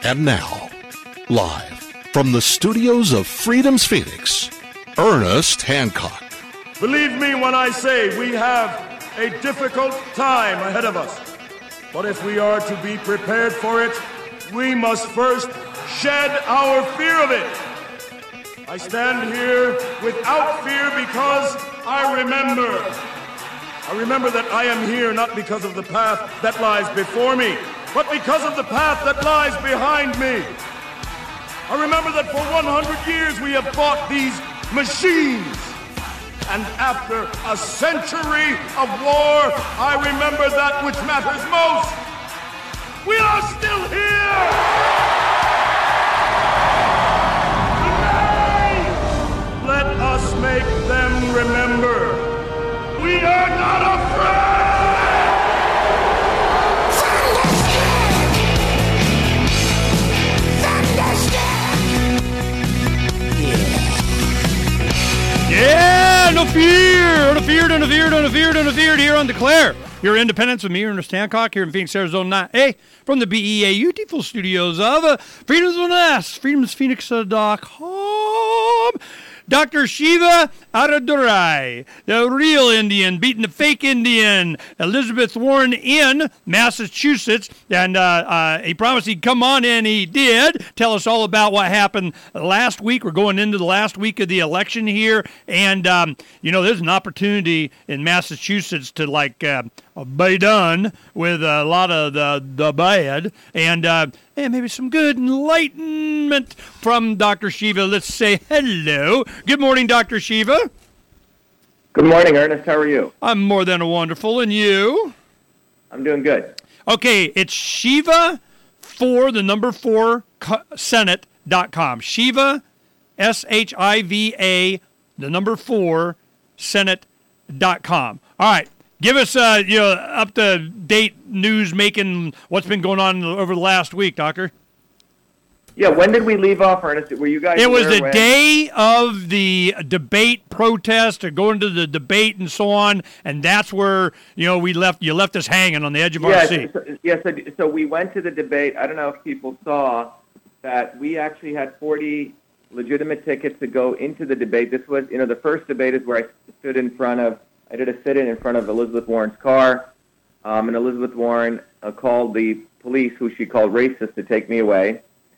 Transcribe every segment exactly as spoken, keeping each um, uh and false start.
And now, live from the studios of Freedom's Phoenix, Ernest Hancock. Believe me when I say we have a difficult time ahead of us. But if we are to be prepared for it, we must first shed our fear of it. I stand here without fear because I remember. I remember that I am here not because of the path that lies before me, but because of the path that lies behind me. I remember that for one hundred years we have fought these machines. And after a century of war, I remember that which matters most. We are still here! Today, let us make them remember. We are not afraid! Yeah, no fear, no fear, no fear, no fear, no fear here on Declare Your Independence with me, Ernest Hancock, here in Phoenix, Arizona, nine A, from the B E A beautiful studios of uh, Freedom's One S, freedoms phoenix dot com. Doctor Shiva Ayyadurai, the real Indian, beating the fake Indian, Elizabeth Warren in Massachusetts. And uh, uh, he promised he'd come on in. He did. Tell us all about what happened last week. We're going into the last week of the election here. And, um, you know, there's an opportunity in Massachusetts to, like, uh, be done with a lot of the, the bad. And, uh, and maybe some good enlightenment from Doctor Shiva. Let's say hello. Good morning, Doctor Shiva. Good morning, Ernest. How are you? I'm more than wonderful. And you? I'm doing good. Okay, it's Shiva for the number four Senate dot com. Shiva, S H I V A, the number four Senate dot com. All right. Give us, uh, you know, up-to-date news making what's been going on over the last week, Doctor. Yeah, when did we leave off, Ernest? Were you guys It was the when? day of the debate protest, or going to the debate and so on, and that's where, you know, we left. You left us hanging on the edge of yes, our seat. So, yes, so, so we went to the debate. I don't know if people saw that we actually had forty legitimate tickets to go into the debate. This was, you know, the first debate is where I stood in front of, I did a sit-in in front of Elizabeth Warren's car, um, and Elizabeth Warren uh, called the police, who she called racist, to take me away.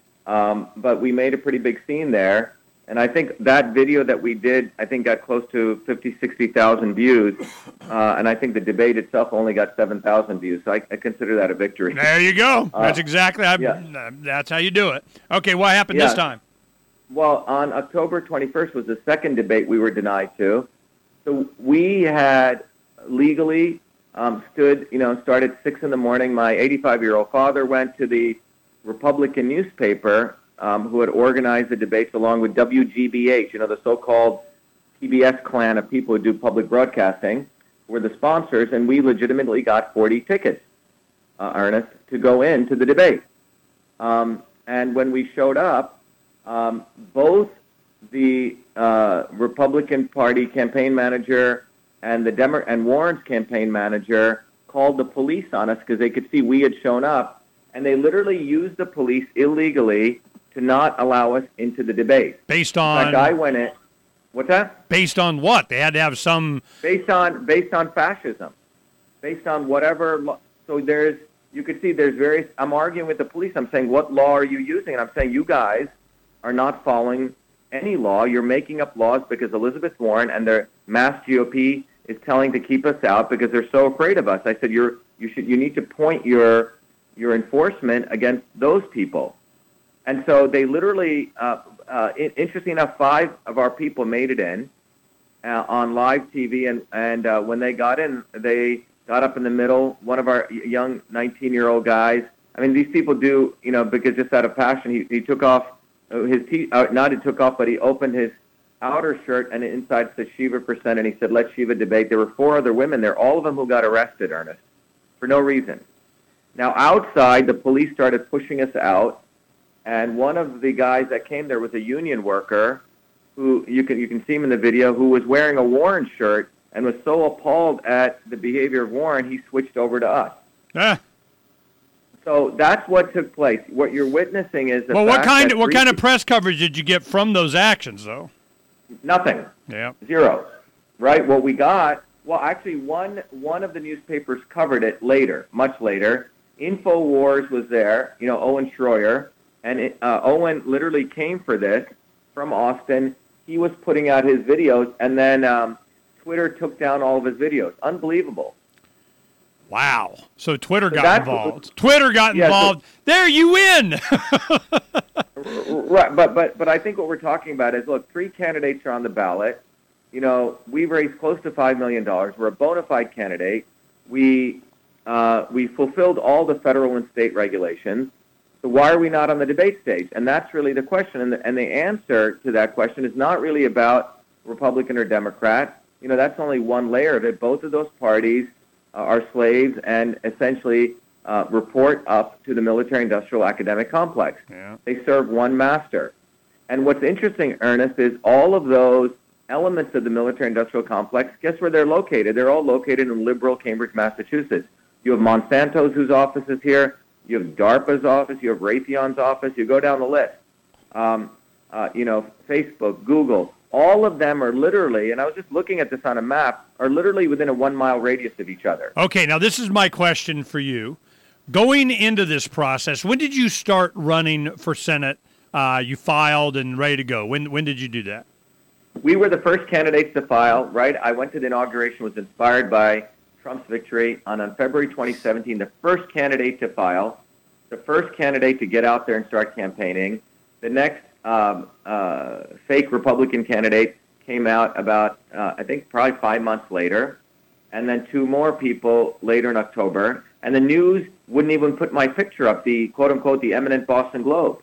Um, but we made a pretty big scene there, and I think that video that we did, I think, got close to fifty, sixty thousand views, uh, and I think the debate itself only got seven thousand views, so I, I consider that a victory. There you go. Uh, that's exactly, I, yeah. that's how you do it. Okay, what happened yeah. this time? Well, on October twenty-first was the second debate we were denied to. So we had legally um, stood, you know, started at six in the morning. My eighty-five-year-old father went to the Republican newspaper, um, who had organized the debates along with W G B H, you know, the so-called P B S clan of people who do public broadcasting, were the sponsors, and we legitimately got forty tickets, uh, Ernest, to go into the debate. Um, and when we showed up, um, both the uh, Republican Party campaign manager and the Demo- and Warren's campaign manager called the police on us because they could see we had shown up, and they literally used the police illegally to not allow us into the debate. Based on... In fact, I went in... What's that? Based on what? They had to have some... Based on based on fascism. Based on whatever... Lo- so there's... You could see there's various... I'm arguing with the police. I'm saying, what law are you using? And I'm saying, you guys are not following any law. You're making up laws because Elizabeth Warren and their mass G O P is telling to keep us out because they're so afraid of us. I said, you're you should you need to point your your enforcement against those people. And so they literally, uh, uh, interesting enough, five of our people made it in uh, on live T V, and and uh, when they got in, they got up in the middle. One of our young nineteen-year-old guys. I mean, these people do, you know, because just out of passion, he he took off his t uh, not he took off, but he opened his outer shirt, and inside said Shiva percent, and he said, "Let Shiva debate." There were four other women there, all of them who got arrested, Ernest, for no reason. Now, outside, the police started pushing us out, and one of the guys that came there was a union worker who, you can you can see him in the video, who was wearing a Warren shirt and was so appalled at the behavior of Warren, he switched over to us. Ah. So that's what took place. What you're witnessing is the well, what fact kind that of what three kind of people- press coverage did you get from those actions, though? Nothing. Yeah. Zero. Right? What we got, well, actually, one one of the newspapers covered it later, much later. InfoWars was there, you know, Owen Schroyer, and it, uh, Owen literally came for this from Austin. He was putting out his videos, and then um, Twitter took down all of his videos. Unbelievable. Wow. So Twitter So got that's what- involved. Twitter got Yeah, so- involved. There, you win. Right, but but but I think what we're talking about is, look, three candidates are on the ballot. You know, we've raised close to five million dollars. We're a bona fide candidate. We uh, we fulfilled all the federal and state regulations. So why are we not on the debate stage? And that's really the question. And the, and the answer to that question is not really about Republican or Democrat. You know, that's only one layer of it. Both of those parties uh, are slaves and essentially uh, report up to the military-industrial academic complex. Yeah. They serve one master. And what's interesting, Ernest, is all of those elements of the military-industrial complex, guess where they're located? They're all located in liberal Cambridge, Massachusetts. You have Monsanto's, whose office is here. You have DARPA's office. You have Raytheon's office. You go down the list. Um, uh, you know, Facebook, Google, all of them are literally, and I was just looking at this on a map, are literally within a one-mile radius of each other. Okay, now this is my question for you. Going into this process, when did you start running for Senate? Uh, you filed and ready to go. When when did you do that? We were the first candidates to file, right? I went to the inauguration, was inspired by Trump's victory, and on February twenty seventeen, the first candidate to file, the first candidate to get out there and start campaigning. The next um, uh, fake Republican candidate came out about, uh, I think, probably five months later, and then two more people later in October. And the news wouldn't even put my picture up, the quote-unquote, the eminent Boston Globe.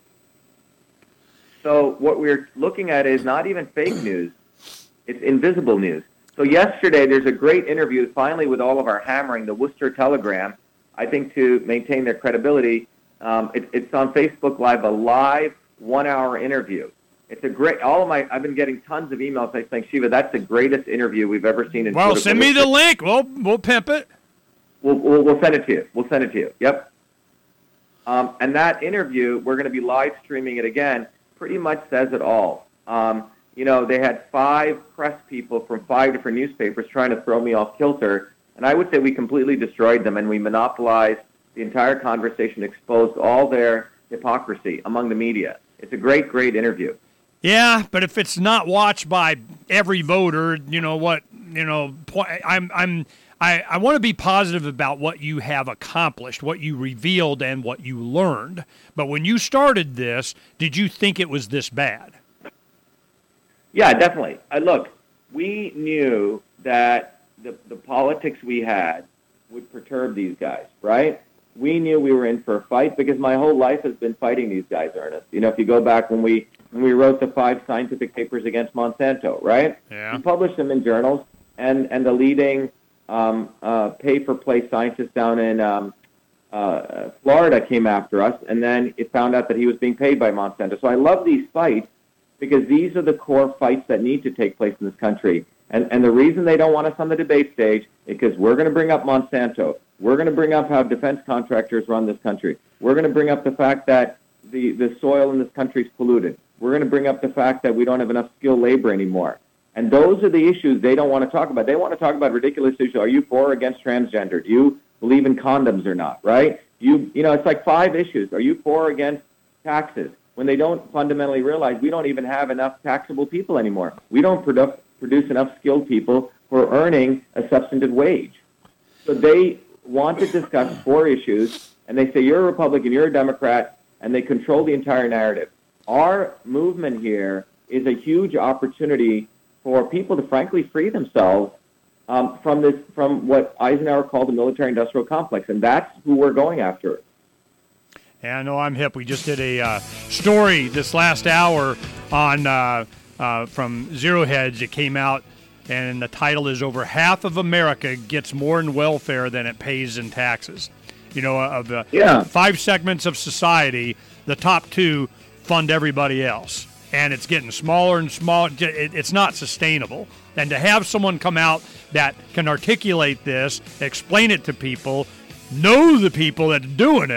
So what we're looking at is not even fake news. It's invisible news. So yesterday, there's a great interview, finally, with all of our hammering, the Worcester Telegram, I think to maintain their credibility. Um, it, it's on Facebook Live, a live one-hour interview. It's a great, all of my, I've been getting tons of emails saying, Shiva, that's the greatest interview we've ever seen in Well, political send me the history. link. We'll, we'll pimp it. We'll, we'll, we'll send it to you. We'll send it to you. Yep. Um, and that interview, we're going to be live streaming it again, pretty much says it all. Um, you know, they had five press people from five different newspapers trying to throw me off kilter, and I would say we completely destroyed them, and we monopolized the entire conversation, exposed all their hypocrisy among the media. It's a great, great interview. Yeah, but if it's not watched by every voter, you know what? You know, I'm I'm I, I want to be positive about what you have accomplished, what you revealed, and what you learned. But when you started this, did you think it was this bad? Yeah, definitely. I, look, we knew that the, the politics we had would perturb these guys, right? We knew we were in for a fight because my whole life has been fighting these guys, Ernest. You know, if you go back when we when we wrote the five scientific papers against Monsanto, right? Yeah. We published them in journals, and, and the leading um, uh, pay-for-play scientist down in um, uh, Florida came after us, and then it found out that he was being paid by Monsanto. So I love these fights because these are the core fights that need to take place in this country. And, and the reason they don't want us on the debate stage is because we're going to bring up Monsanto. We're going to bring up how defense contractors run this country. We're going to bring up the fact that the, the soil in this country is polluted. We're going to bring up the fact that we don't have enough skilled labor anymore. And those are the issues they don't want to talk about. They want to talk about ridiculous issues. Are you for or against transgender? Do you believe in condoms or not, right? You, you know, it's like five issues. Are you for or against taxes? When they don't fundamentally realize we don't even have enough taxable people anymore. We don't produ- produce enough skilled people for earning a substantive wage. So they want to discuss four issues, and they say, you're a Republican, you're a Democrat, and they control the entire narrative. Our movement here is a huge opportunity for people to frankly free themselves um, from this, from what Eisenhower called the military-industrial complex, and that's who we're going after. Yeah, I know I'm hip. We just did a uh, story this last hour on uh, uh, from Zero Hedge. It came out, and the title is "Over Half of America Gets More in Welfare Than It Pays in Taxes." You know, of the yeah. five segments of society, the top two fund everybody else, and it's getting smaller and smaller. It's not sustainable. And to have someone come out that can articulate this, explain it to people, know the people that are doing it,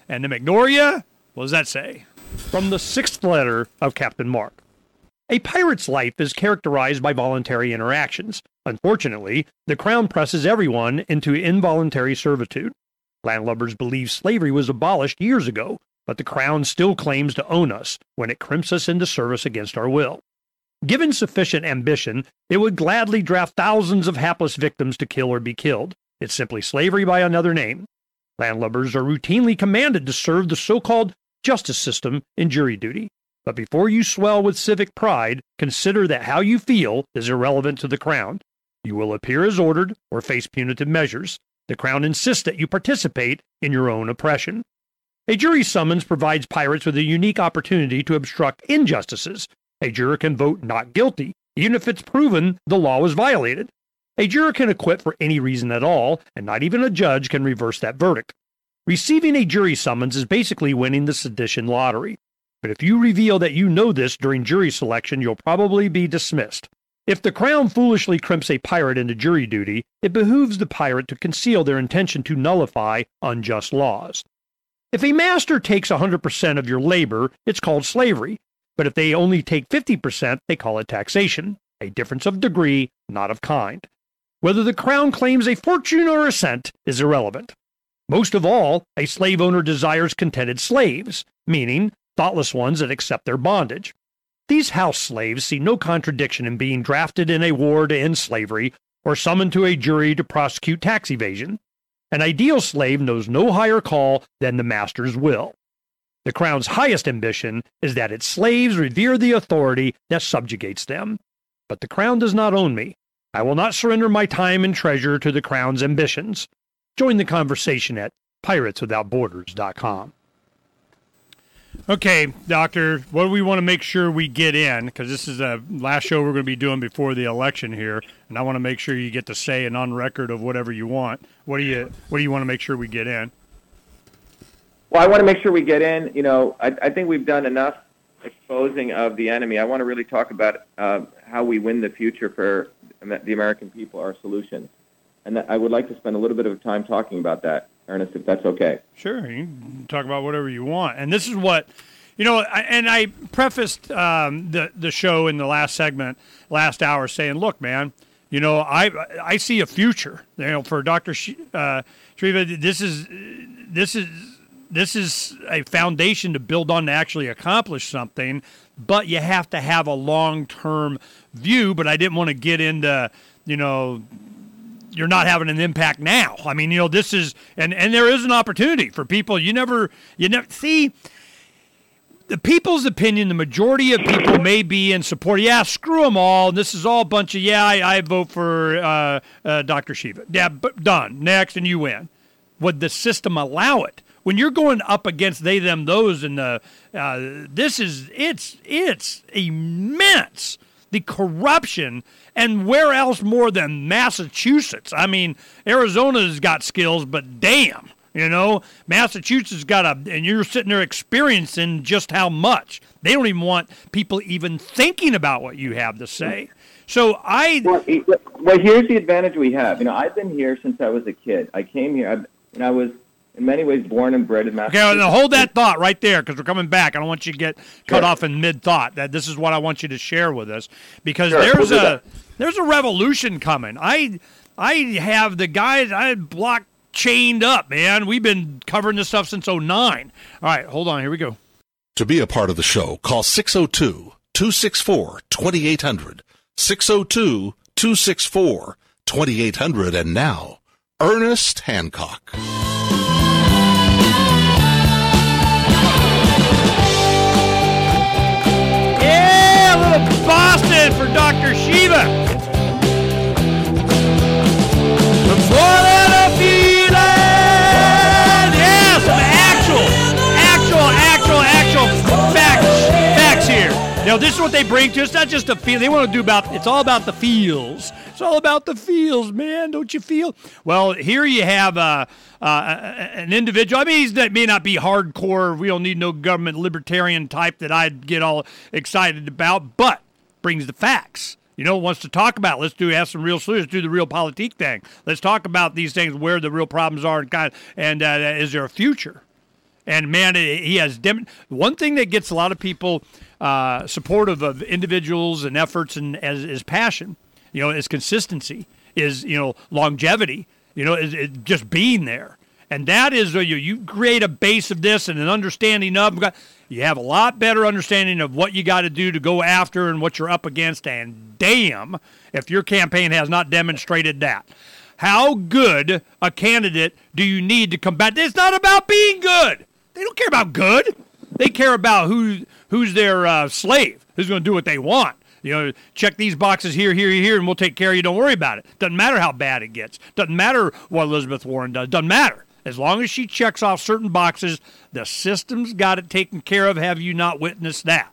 and them ignore you? What does that say? From the sixth letter of Captain Mark. A pirate's life is characterized by voluntary interactions. Unfortunately, the Crown presses everyone into involuntary servitude. Landlubbers believe slavery was abolished years ago, but the Crown still claims to own us when it crimps us into service against our will. Given sufficient ambition, it would gladly draft thousands of hapless victims to kill or be killed. It's simply slavery by another name. Landlubbers are routinely commanded to serve the so-called justice system in jury duty. But before you swell with civic pride, consider that how you feel is irrelevant to the Crown. You will appear as ordered or face punitive measures. The Crown insists that you participate in your own oppression. A jury summons provides pirates with a unique opportunity to obstruct injustices. A juror can vote not guilty, even if it's proven the law was violated. A juror can acquit for any reason at all, and not even a judge can reverse that verdict. Receiving a jury summons is basically winning the sedition lottery. But if you reveal that you know this during jury selection, you'll probably be dismissed. If the Crown foolishly crimps a pirate into jury duty, it behooves the pirate to conceal their intention to nullify unjust laws. If a master takes one hundred percent of your labor, it's called slavery. But if they only take fifty percent, they call it taxation, a difference of degree, not of kind. Whether the Crown claims a fortune or a cent is irrelevant. Most of all, a slave owner desires contented slaves, meaning thoughtless ones that accept their bondage. These house slaves see no contradiction in being drafted in a war to end slavery or summoned to a jury to prosecute tax evasion. An ideal slave knows no higher call than the master's will. The Crown's highest ambition is that its slaves revere the authority that subjugates them. But the Crown does not own me. I will not surrender my time and treasure to the Crown's ambitions. Join the conversation at pirates without borders dot com. Okay, Doctor, what do we want to make sure we get in? Because this is the last show we're going to be doing before the election here, and I want to make sure you get to say and on record of whatever you want. What do you What do you want to make sure we get in? Well, I want to make sure we get in. You know, I, I think we've done enough exposing of the enemy. I want to really talk about uh, how we win the future for the American people, our solutions. And I would like to spend a little bit of time talking about that, Ernest, if that's okay. Sure, you can talk about whatever you want. And this is what, you know, I, and I prefaced um, the, the show in the last segment, last hour, saying, look, man, you know, I I see a future, you know, for Doctor Sh- uh, Shriva. This is, this is, this is a foundation to build on to actually accomplish something, but you have to have a long-term view. But I didn't want to get into, you know, you're not having an impact now. I mean, you know, this is, and, and there is an opportunity for people. You never, you never see the people's opinion. The majority of people may be in support. Yeah, screw them all. This is all a bunch of, yeah, I, I vote for uh, uh, Doctor Shiva. Yeah, but done. Next, and you win. Would the system allow it? When you're going up against they, them, those, and the, uh, this is, it's, it's immense. The corruption, and where else more than Massachusetts? I mean, Arizona's got skills, but damn, you know, Massachusetts got a, and you're sitting there experiencing just how much. They don't even want people even thinking about what you have to say. So I... Well, well here's the advantage we have. You know, I've been here since I was a kid. I came here, I, and I was, in many ways, born and bred in Massachusetts. Okay, now hold that thought right there, because we're coming back. I don't want you to get cut sure. off in mid-thought. That this is what I want you to share with us, because sure, there's we'll a there's a revolution coming. I I have the guys I block chained up, man. We've been covering this stuff since oh nine. All right, hold on. Here we go. To be a part of the show, call six oh two, two six four, two eight hundred, six oh two, two six four, two eight hundred, and now, Ernest Hancock. Boston for Doctor Shiva. From Florida feeling. Yeah, some actual, actual, actual, actual facts, facts here. Now, this is what they bring to us. Not just a feel. They want to do about, it's all about the feels. It's all about the feels, man. Don't you feel? Well, here you have uh, uh, an individual. I mean, he may not be hardcore. We don't need no government libertarian type that I'd get all excited about, but brings the facts. You know, wants to talk about. Let's do have some real solutions. Do the real politique thing. Let's talk about these things, where the real problems are, and kind of, and uh, is there a future? And, man, he has dem- – one thing that gets a lot of people uh, supportive of individuals and efforts and as is passion, you know, is consistency, is, you know, longevity, you know, is, is just being there. And that is where you, you create a base of this and an understanding of – you have a lot better understanding of what you got to do to go after and what you're up against. And damn, if your campaign has not demonstrated that. How good a candidate do you need to combat? It's not about being good. They don't care about good. They care about who who's their uh, slave, who's going to do what they want. You know, check these boxes here, here, here, and we'll take care of you. Don't worry about it. Doesn't matter how bad it gets. Doesn't matter what Elizabeth Warren does. Doesn't matter. As long as she checks off certain boxes, the system's got it taken care of. Have you not witnessed that?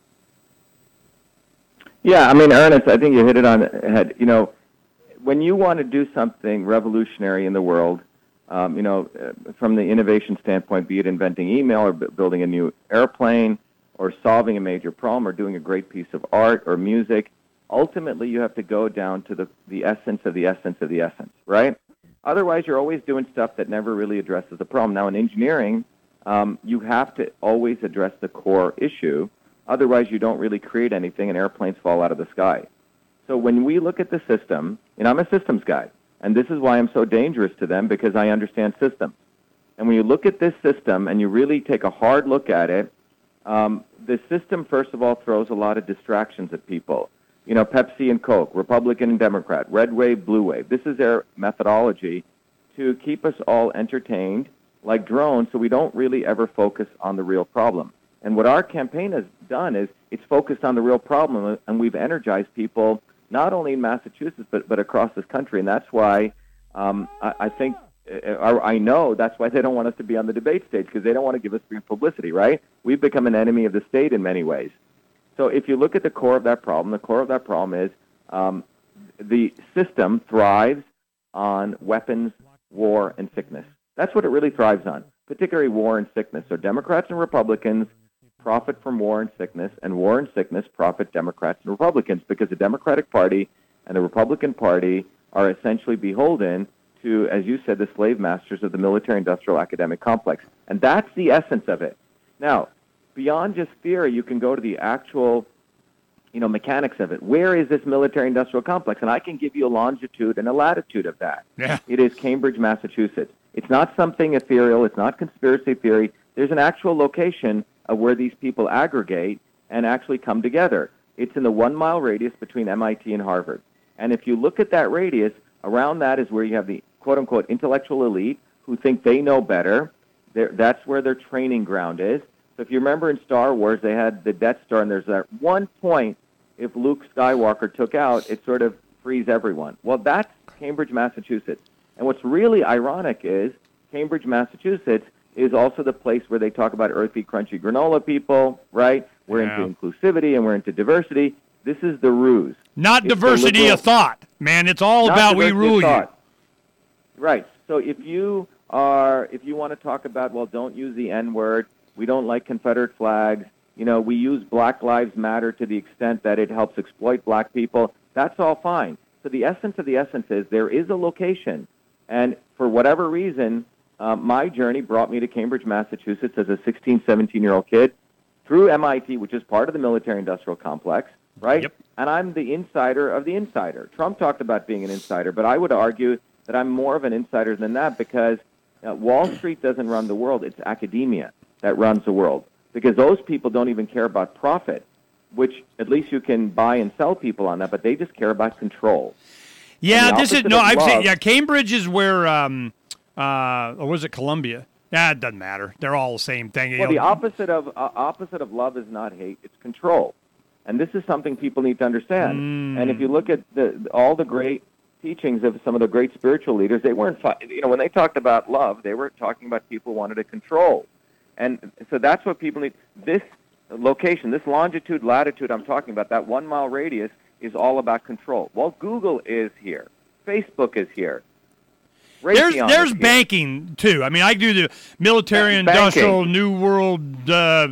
Yeah, I mean, Ernest, I think you hit it on the head. You know, when you want to do something revolutionary in the world, um, you know, uh, from the innovation standpoint, be it inventing email or b- building a new airplane or solving a major problem or doing a great piece of art or music, ultimately you have to go down to the, the essence of the essence of the essence, right? Otherwise, you're always doing stuff that never really addresses the problem. Now, in engineering, um, you have to always address the core issue. Otherwise, you don't really create anything and airplanes fall out of the sky. So when we look at the system, and I'm a systems guy, and this is why I'm so dangerous to them, because I understand systems. And when you look at this system and you really take a hard look at it, um, the system, first of all, throws a lot of distractions at people. You know, Pepsi and Coke, Republican and Democrat, red wave, blue wave. This is their methodology to keep us all entertained like drones so we don't really ever focus on the real problem. And what our campaign has done is it's focused on the real problem, and we've energized people not only in Massachusetts but, but across this country. And that's why um, I, I think, or I know that's why they don't want us to be on the debate stage, because they don't want to give us free publicity, right? We've become an enemy of the state in many ways. So if you look at the core of that problem, the core of that problem is um, the system thrives on weapons, war, and sickness. That's what it really thrives on, particularly war and sickness. So Democrats and Republicans profit from war and sickness, and war and sickness profit Democrats and Republicans, because the Democratic Party and the Republican Party are essentially beholden to, as you said, the slave masters of the military-industrial academic complex. And that's the essence of it. Now, beyond just theory, you can go to the actual, you know, mechanics of it. Where is this military-industrial complex? And I can give you a longitude and a latitude of that. Yeah. It is Cambridge, Massachusetts. It's not something ethereal. It's not conspiracy theory. There's an actual location of where these people aggregate and actually come together. It's in the one-mile radius between M I T and Harvard. And if you look at that radius, around that is where you have the quote-unquote intellectual elite who think they know better. They're, that's where their training ground is. So if you remember in Star Wars, they had the Death Star, and there's that one point, if Luke Skywalker took out, it sort of frees everyone. Well, that's Cambridge, Massachusetts. And what's really ironic is Cambridge, Massachusetts is also the place where they talk about earthy, crunchy granola people, right? We're Yeah. into inclusivity and we're into diversity. This is the ruse. Not It's diversity liberal- of thought, man. It's all Not about we diversity of rule you. thought. Right. So if you are, if you want to talk about, well, don't use the N-word, we don't like Confederate flags, you know, we use Black Lives Matter to the extent that it helps exploit black people, that's all fine. So the essence of the essence is there is a location, and for whatever reason, uh, my journey brought me to Cambridge, Massachusetts as a sixteen, seventeen-year-old kid through M I T, which is part of the military-industrial complex, right? Yep. And I'm the insider of the insider. Trump talked about being an insider, but I would argue that I'm more of an insider than that, because uh, Wall Street doesn't run the world. It's academia that runs the world, because those people don't even care about profit, which at least you can buy and sell people on that, but they just care about control. Yeah, this is opposite no. of I've seen. love- Yeah, Cambridge is where. Um, uh, or was it Columbia? Yeah, it doesn't matter. They're all the same thing. You Well, know. the opposite of uh, opposite of love is not hate; it's control, and this is something people need to understand. Mm. And if you look at the all the great teachings of some of the great spiritual leaders, they weren't. fi- You know, when they talked about love, they were talking about people who wanted to control, and so that's what people need. This location, this longitude, latitude I'm talking about, that one mile radius, is all about control. Well, Google is here, Facebook is here. There's Raytheon there's is here. banking too. I mean, I do the military Banking. industrial new world uh,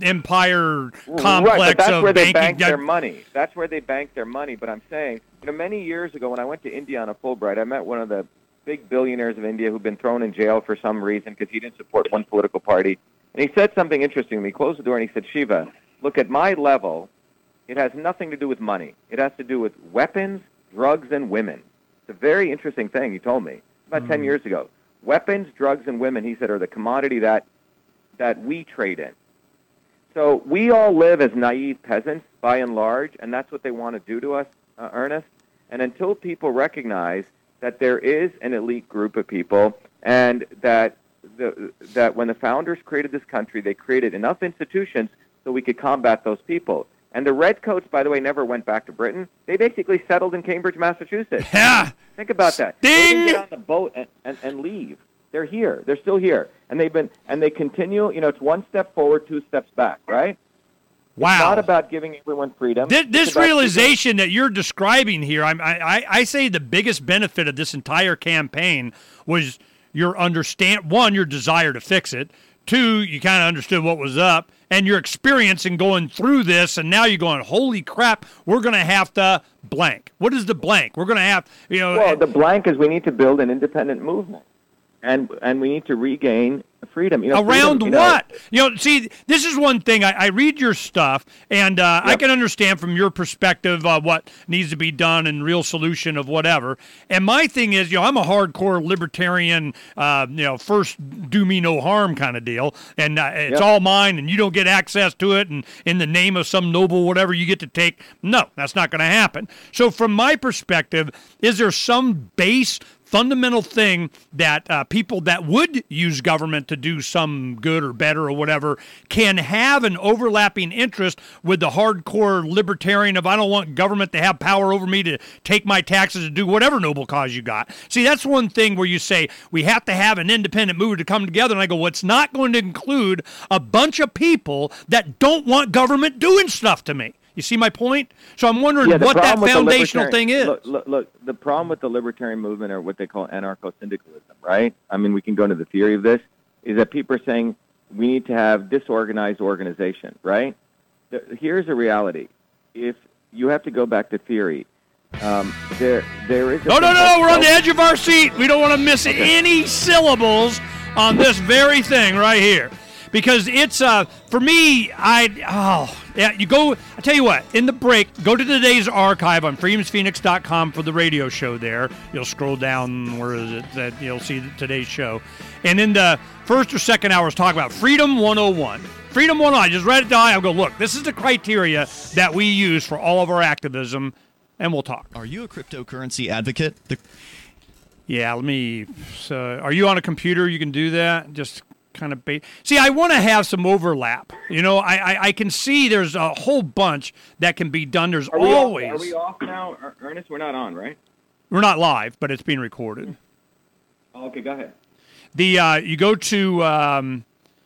empire complex right, but that's of where they banking. bank their That- money. That's where they bank their money. But I'm saying, you know, many years ago when I went to India on a Fulbright, I met one of the big billionaires of India who've been thrown in jail for some reason because he didn't support one political party. And he said something interesting. He closed the door and he said, Shiva, look, at my level, it has nothing to do with money. It has to do with weapons, drugs, and women. It's a very interesting thing he told me about mm-hmm. ten years ago. Weapons, drugs, and women, he said, are the commodity that that we trade in. So we all live as naive peasants, by and large, and that's what they want to do to us, uh, Ernest. And until people recognize that there is an elite group of people and that the, that when the founders created this country, they created enough institutions so we could combat those people. And the Redcoats, by the way, never went back to Britain. They basically settled in Cambridge, Massachusetts. Yeah. Think about that. Ding! They didn't get on the boat and, and, and leave. They're here. They're still here. And they've been and they continue, you know, it's one step forward, two steps back, right? Wow. It's not about giving everyone freedom. This, this realization that you're describing here, I, I, I say the biggest benefit of this entire campaign was your understand, one, your desire to fix it. Two, you kind of understood what was up. And your experience in going through this, and now you're going, holy crap, we're going to have to blank. What is the blank? We're going to have, you know. Well, the blank is we need to build an independent movement. And and we need to regain freedom. You know, Around freedom, you what? Know. You know, see, this is one thing. I, I read your stuff, and uh, yep. I can understand from your perspective uh, what needs to be done and real solution of whatever. And my thing is, you know, I'm a hardcore libertarian, uh, you know, first do me no harm kind of deal, and uh, it's yep. all mine, and you don't get access to it, and in the name of some noble whatever you get to take. No, that's not going to happen. So from my perspective, is there some base fundamental thing that uh, people that would use government to do some good or better or whatever can have an overlapping interest with the hardcore libertarian of I don't want government to have power over me to take my taxes and do whatever noble cause you got. See, that's one thing where you say we have to have an independent movement to come together, and I go, well, it's not going to include a bunch of people that don't want government doing stuff to me. You see my point? So I'm wondering yeah, what that foundational thing is. Look, look, look, the problem with the libertarian movement, or what they call anarcho-syndicalism, right? I mean, we can go into the theory of this, is that people are saying we need to have disorganized organization, right? The, here's a reality. If you have to go back to theory, um, there there is a... No, no, no, no, we're on the edge of our seat. We don't want to miss okay. any syllables on this very thing right here. Because it's, uh, for me, I, oh, yeah, you go, I tell you what, in the break, go to today's archive on freedoms phoenix dot com for the radio show there. You'll scroll down, where is it, that you'll see today's show. And in the first or second hours, talk about Freedom one oh one. Freedom one oh one, I just read it down, I go, look, this is the criteria that we use for all of our activism, and we'll talk. Are you a cryptocurrency advocate? The- yeah, let me, so, are you on a computer? You can do that? Just... kind of bait. See, I want to have some overlap. You know, I, I I can see there's a whole bunch that can be done. There's are always. Off, are we off now, Ernest? We're not on, right? We're not live, but it's being recorded. Oh, okay, go ahead. The uh, you go to um,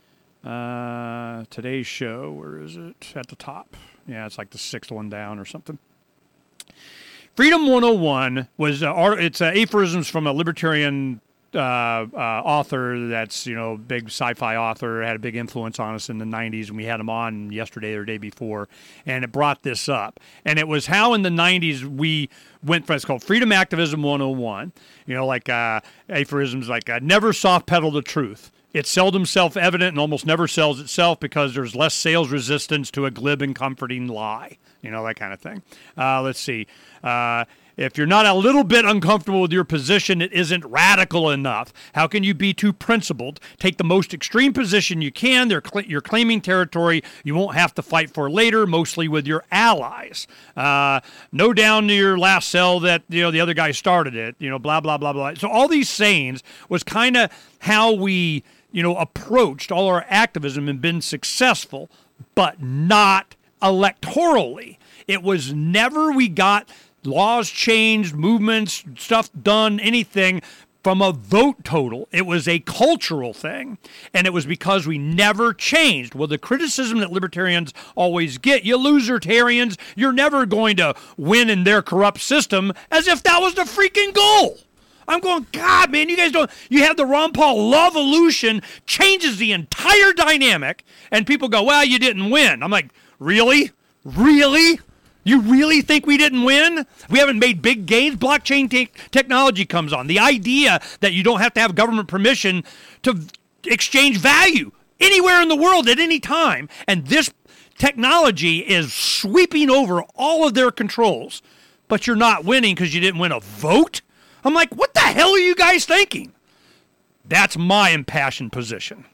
uh, today's show. Where is it? At the top. Yeah, it's like the sixth one down or something. Freedom one oh one was uh, it's uh, aphorisms from a libertarian. Uh, uh, author that's, you know, big sci-fi author, had a big influence on us in the nineties, and we had him on yesterday or day before, and it brought this up. And it was how in the nineties we went from, it's called Freedom Activism one oh one, you know, like uh, aphorisms like uh, never soft pedal the truth. It's seldom self-evident and almost never sells itself because there's less sales resistance to a glib and comforting lie, you know, that kind of thing. Uh, let's see. Uh, If you're not a little bit uncomfortable with your position, it isn't radical enough. How can you be too principled? Take the most extreme position you can. They're cl- you're claiming territory you won't have to fight for later, mostly with your allies. Uh, no down to your last cell that, you know, the other guy started it, you know, blah, blah, blah, blah. So all these sayings was kind of how we, you know, approached all our activism and been successful, but not electorally. It was never we got... laws changed, movements, stuff done, anything from a vote total. It was a cultural thing, and it was because we never changed. Well, the criticism that libertarians always get, you losertarians, you're never going to win in their corrupt system, as if that was the freaking goal. I'm going, God, man, you guys don't, you have the Ron Paul love-olution, changes the entire dynamic, and people go, well, you didn't win. I'm like, really? Really? You really think we didn't win? We haven't made big gains? Blockchain te- technology comes on. The idea that you don't have to have government permission to v- exchange value anywhere in the world at any time. And this technology is sweeping over all of their controls. But you're not winning because you didn't win a vote? I'm like, what the hell are you guys thinking? That's my impassioned position.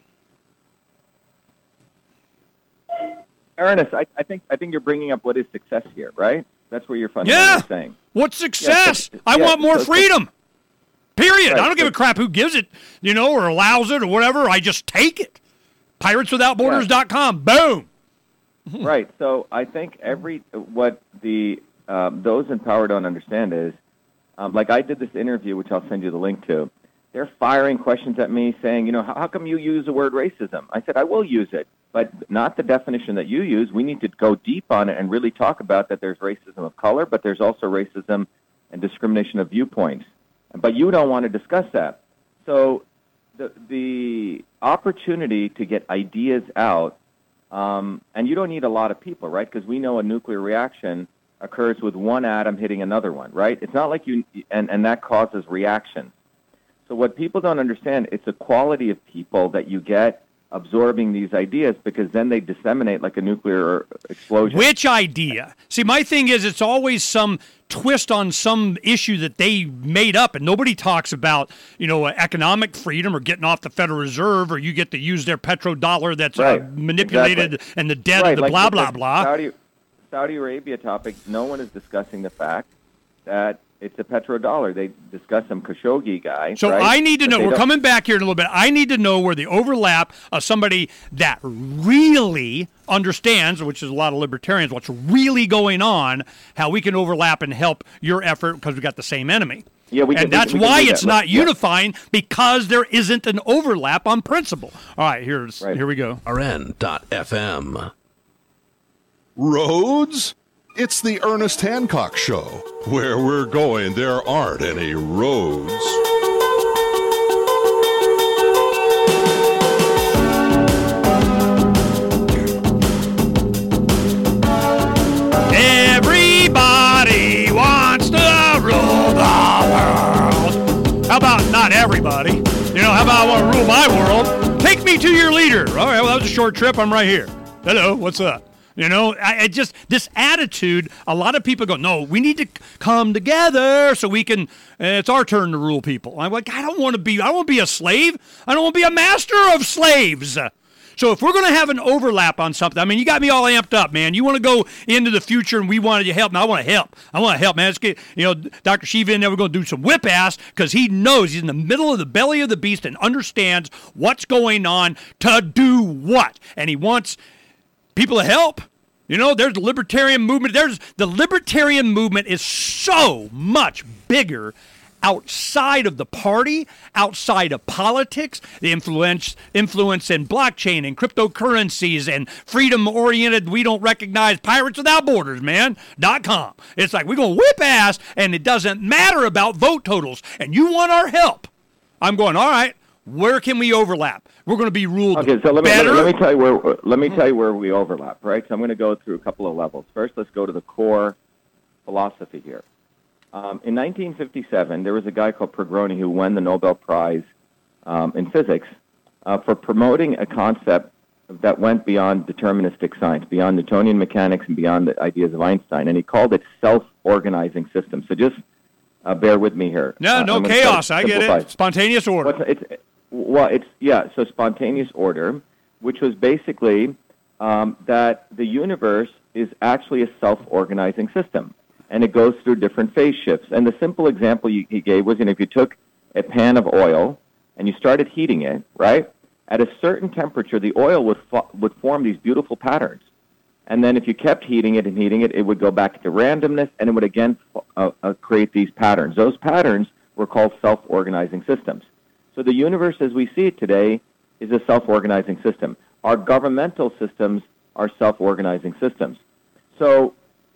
Ernest, I, I think I think you're bringing up what is success here, right? That's what you're fundamentally Yeah. saying. What's success? Yeah, so, I yeah, want more so, freedom. Period. Right, I don't give so, a crap who gives it, you know, or allows it or whatever. I just take it. Pirates Without Borders dot com. Boom. Right. So I think every what the um, those in power don't understand is, um, like I did this interview, which I'll send you the link to. They're firing questions at me saying, you know, how, how come you use the word racism? I said, I will use it, but not the definition that you use. We need to go deep on it and really talk about that there's racism of color, but there's also racism and discrimination of viewpoints. But you don't want to discuss that. So the, the opportunity to get ideas out, um, and you don't need a lot of people, right? Because we know a nuclear reaction occurs with one atom hitting another one, right? It's not like you, and, and that causes reactions. So what people don't understand, it's a quality of people that you get absorbing these ideas because then they disseminate like a nuclear explosion. Which idea? See, my thing is it's always some twist on some issue that they made up, and nobody talks about, you know, economic freedom or getting off the Federal Reserve, or you get to use their petrodollar that's right. uh, manipulated exactly. and the debt right. of the like blah, the, blah, blah. Saudi, Saudi Arabia topic, no one is discussing the fact that it's a petrodollar. They discuss some Khashoggi guy. So right? I need to But know, they we're don't- coming back here in a little bit, I need to know where the overlap of somebody that really understands, which is a lot of libertarians, what's really going on, how we can overlap and help your effort because we got the same enemy. Yeah, we can, and that's we can why do it's that. not Yeah. unifying, because there isn't an overlap on principle. All right, here's Right. here we go. R N dot F M. Roads? It's the Ernest Hancock Show. Where we're going, there aren't any roads. Everybody wants to rule the world. How about not everybody? You know, how about I want to rule my world? Take me to your leader. All right, well, that was a short trip. I'm right here. Hello, what's up? You know, I, I just, this attitude, a lot of people go, no, we need to come together so we can, uh, it's our turn to rule people. I'm like, I don't want to be, I don't want to be a slave. I don't want to be a master of slaves. So if we're going to have an overlap on something, I mean, you got me all amped up, man. You want to go into the future and we wanted you to help. Now I want to help. I want to help, man. Let's get, you know, Doctor Shiva in there, we're going to do some whip ass because he knows he's in the middle of the belly of the beast and understands what's going on to do what. And he wants people to help. You know, there's the libertarian movement. There's the libertarian movement is so much bigger outside of the party, outside of politics, the influence influence in blockchain and cryptocurrencies and freedom-oriented, we don't recognize Pirates Without Borders, man, dot com. It's like we're going to whip ass, and it doesn't matter about vote totals, and you want our help. I'm going, all right, where can we overlap? We're going to be ruled Okay, so let me, let better. me, let me tell you where let me tell you where we overlap, right? So I'm going to go through a couple of levels. First, let's go to the core philosophy here. Um, in nineteen fifty-seven, there was a guy called Pergroni who won the Nobel Prize um, in physics uh, for promoting a concept that went beyond deterministic science, beyond Newtonian mechanics, and beyond the ideas of Einstein, and he called it self-organizing systems. So just uh, bear with me here. No, Uh, no I'm gonna chaos. try I to get simplify. it. Spontaneous order. What's, it's, well, it's, yeah, so spontaneous order, which was basically um, that the universe is actually a self-organizing system, and it goes through different phase shifts. And the simple example you, he gave was, you know, if you took a pan of oil and you started heating it, right, at a certain temperature, the oil would, fo- would form these beautiful patterns. And then if you kept heating it and heating it, it would go back to randomness, and it would again uh, uh, create these patterns. Those patterns were called self-organizing systems. So the universe as we see it today is a self-organizing system. Our governmental systems are self-organizing systems. So,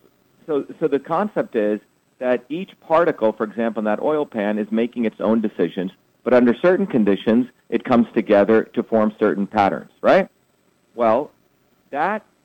so, so the concept is that each particle, for example, in that oil pan, is making its own decisions, but under certain conditions, it comes together to form certain patterns, right? Well, that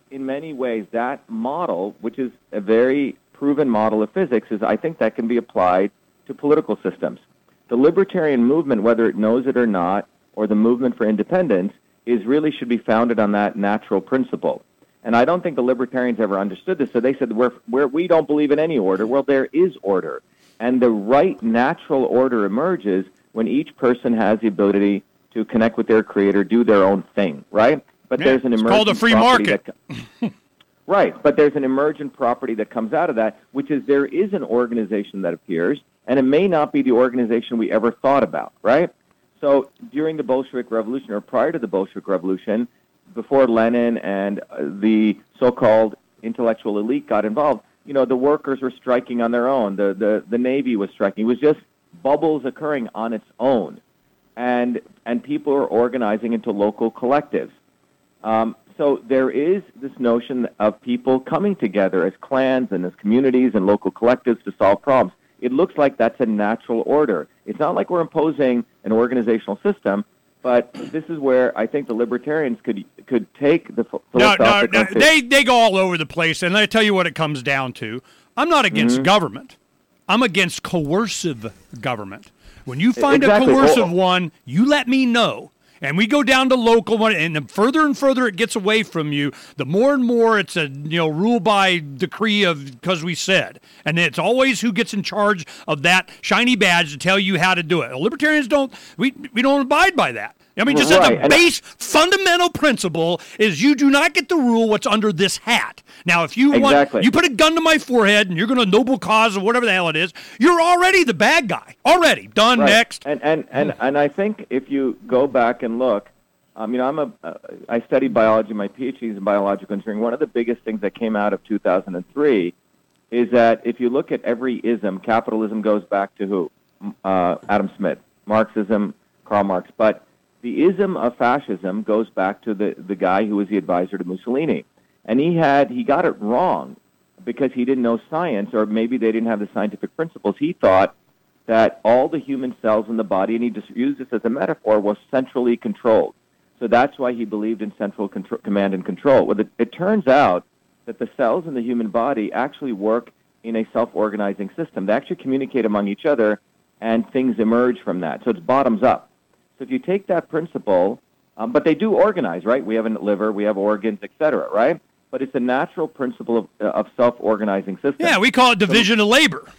in many ways, that model, which is a very proven model of physics, is I think that can be applied to political systems. The libertarian movement, whether it knows it or not, or the movement for independence, is really should be founded on that natural principle. And I don't think the libertarians ever understood this. So they said, we're, we're, we don't believe in any order. Well, there is order. And the right natural order emerges when each person has the ability to connect with their creator, do their own thing, right? But yeah, there's an emergent it's called a free market. That, right, but there's an emergent property that comes out of that, which is there is an organization that appears, and it may not be the organization we ever thought about, right? So during the Bolshevik Revolution, or prior to the Bolshevik Revolution, before Lenin and the so-called intellectual elite got involved, you know, the workers were striking on their own. The, the, the Navy was striking. It was just bubbles occurring on its own. And, and people are organizing into local collectives. Um, so there is this notion of people coming together as clans and as communities and local collectives to solve problems. It looks like that's a natural order. It's not like we're imposing an organizational system, but this is where I think the libertarians could could take the philosophical... No, no, no they, they go all over the place, and I tell you what it comes down to. I'm not against mm-hmm. government. I'm against coercive government. When you find exactly. a coercive well, one, you let me know. And we go down to local one, and the further and further it gets away from you, the more and more it's a you know rule by decree of because we said, and it's always who gets in charge of that shiny badge to tell you how to do it. Libertarians don't we we don't abide by that. I mean, just right. as a base fundamental principle is you do not get to rule what's under this hat. Now, if you exactly. want, you put a gun to my forehead and you're going to noble cause or whatever the hell it is, you're already the bad guy. Already. Done, right. next. And, and, and, and I think if you go back and look, um, you know, I'm a, uh, I studied biology. My PhD is in biological engineering. One of the biggest things that came out of two thousand three is that if you look at every ism, capitalism goes back to who? Uh, Adam Smith. Marxism, Karl Marx. But the ism of fascism goes back to the, the guy who was the advisor to Mussolini. And he had he got it wrong because he didn't know science, or maybe they didn't have the scientific principles. He thought that all the human cells in the body, and he just used this as a metaphor, was centrally controlled. So that's why he believed in central control, command and control. Well, it, it turns out that the cells in the human body actually work in a self-organizing system. They actually communicate among each other, and things emerge from that. So it's bottoms up. So if you take that principle, um, but they do organize, right? We have a liver, we have organs, et cetera, right? But it's a natural principle of, uh, of self-organizing system. Yeah, we call it division so, of labor.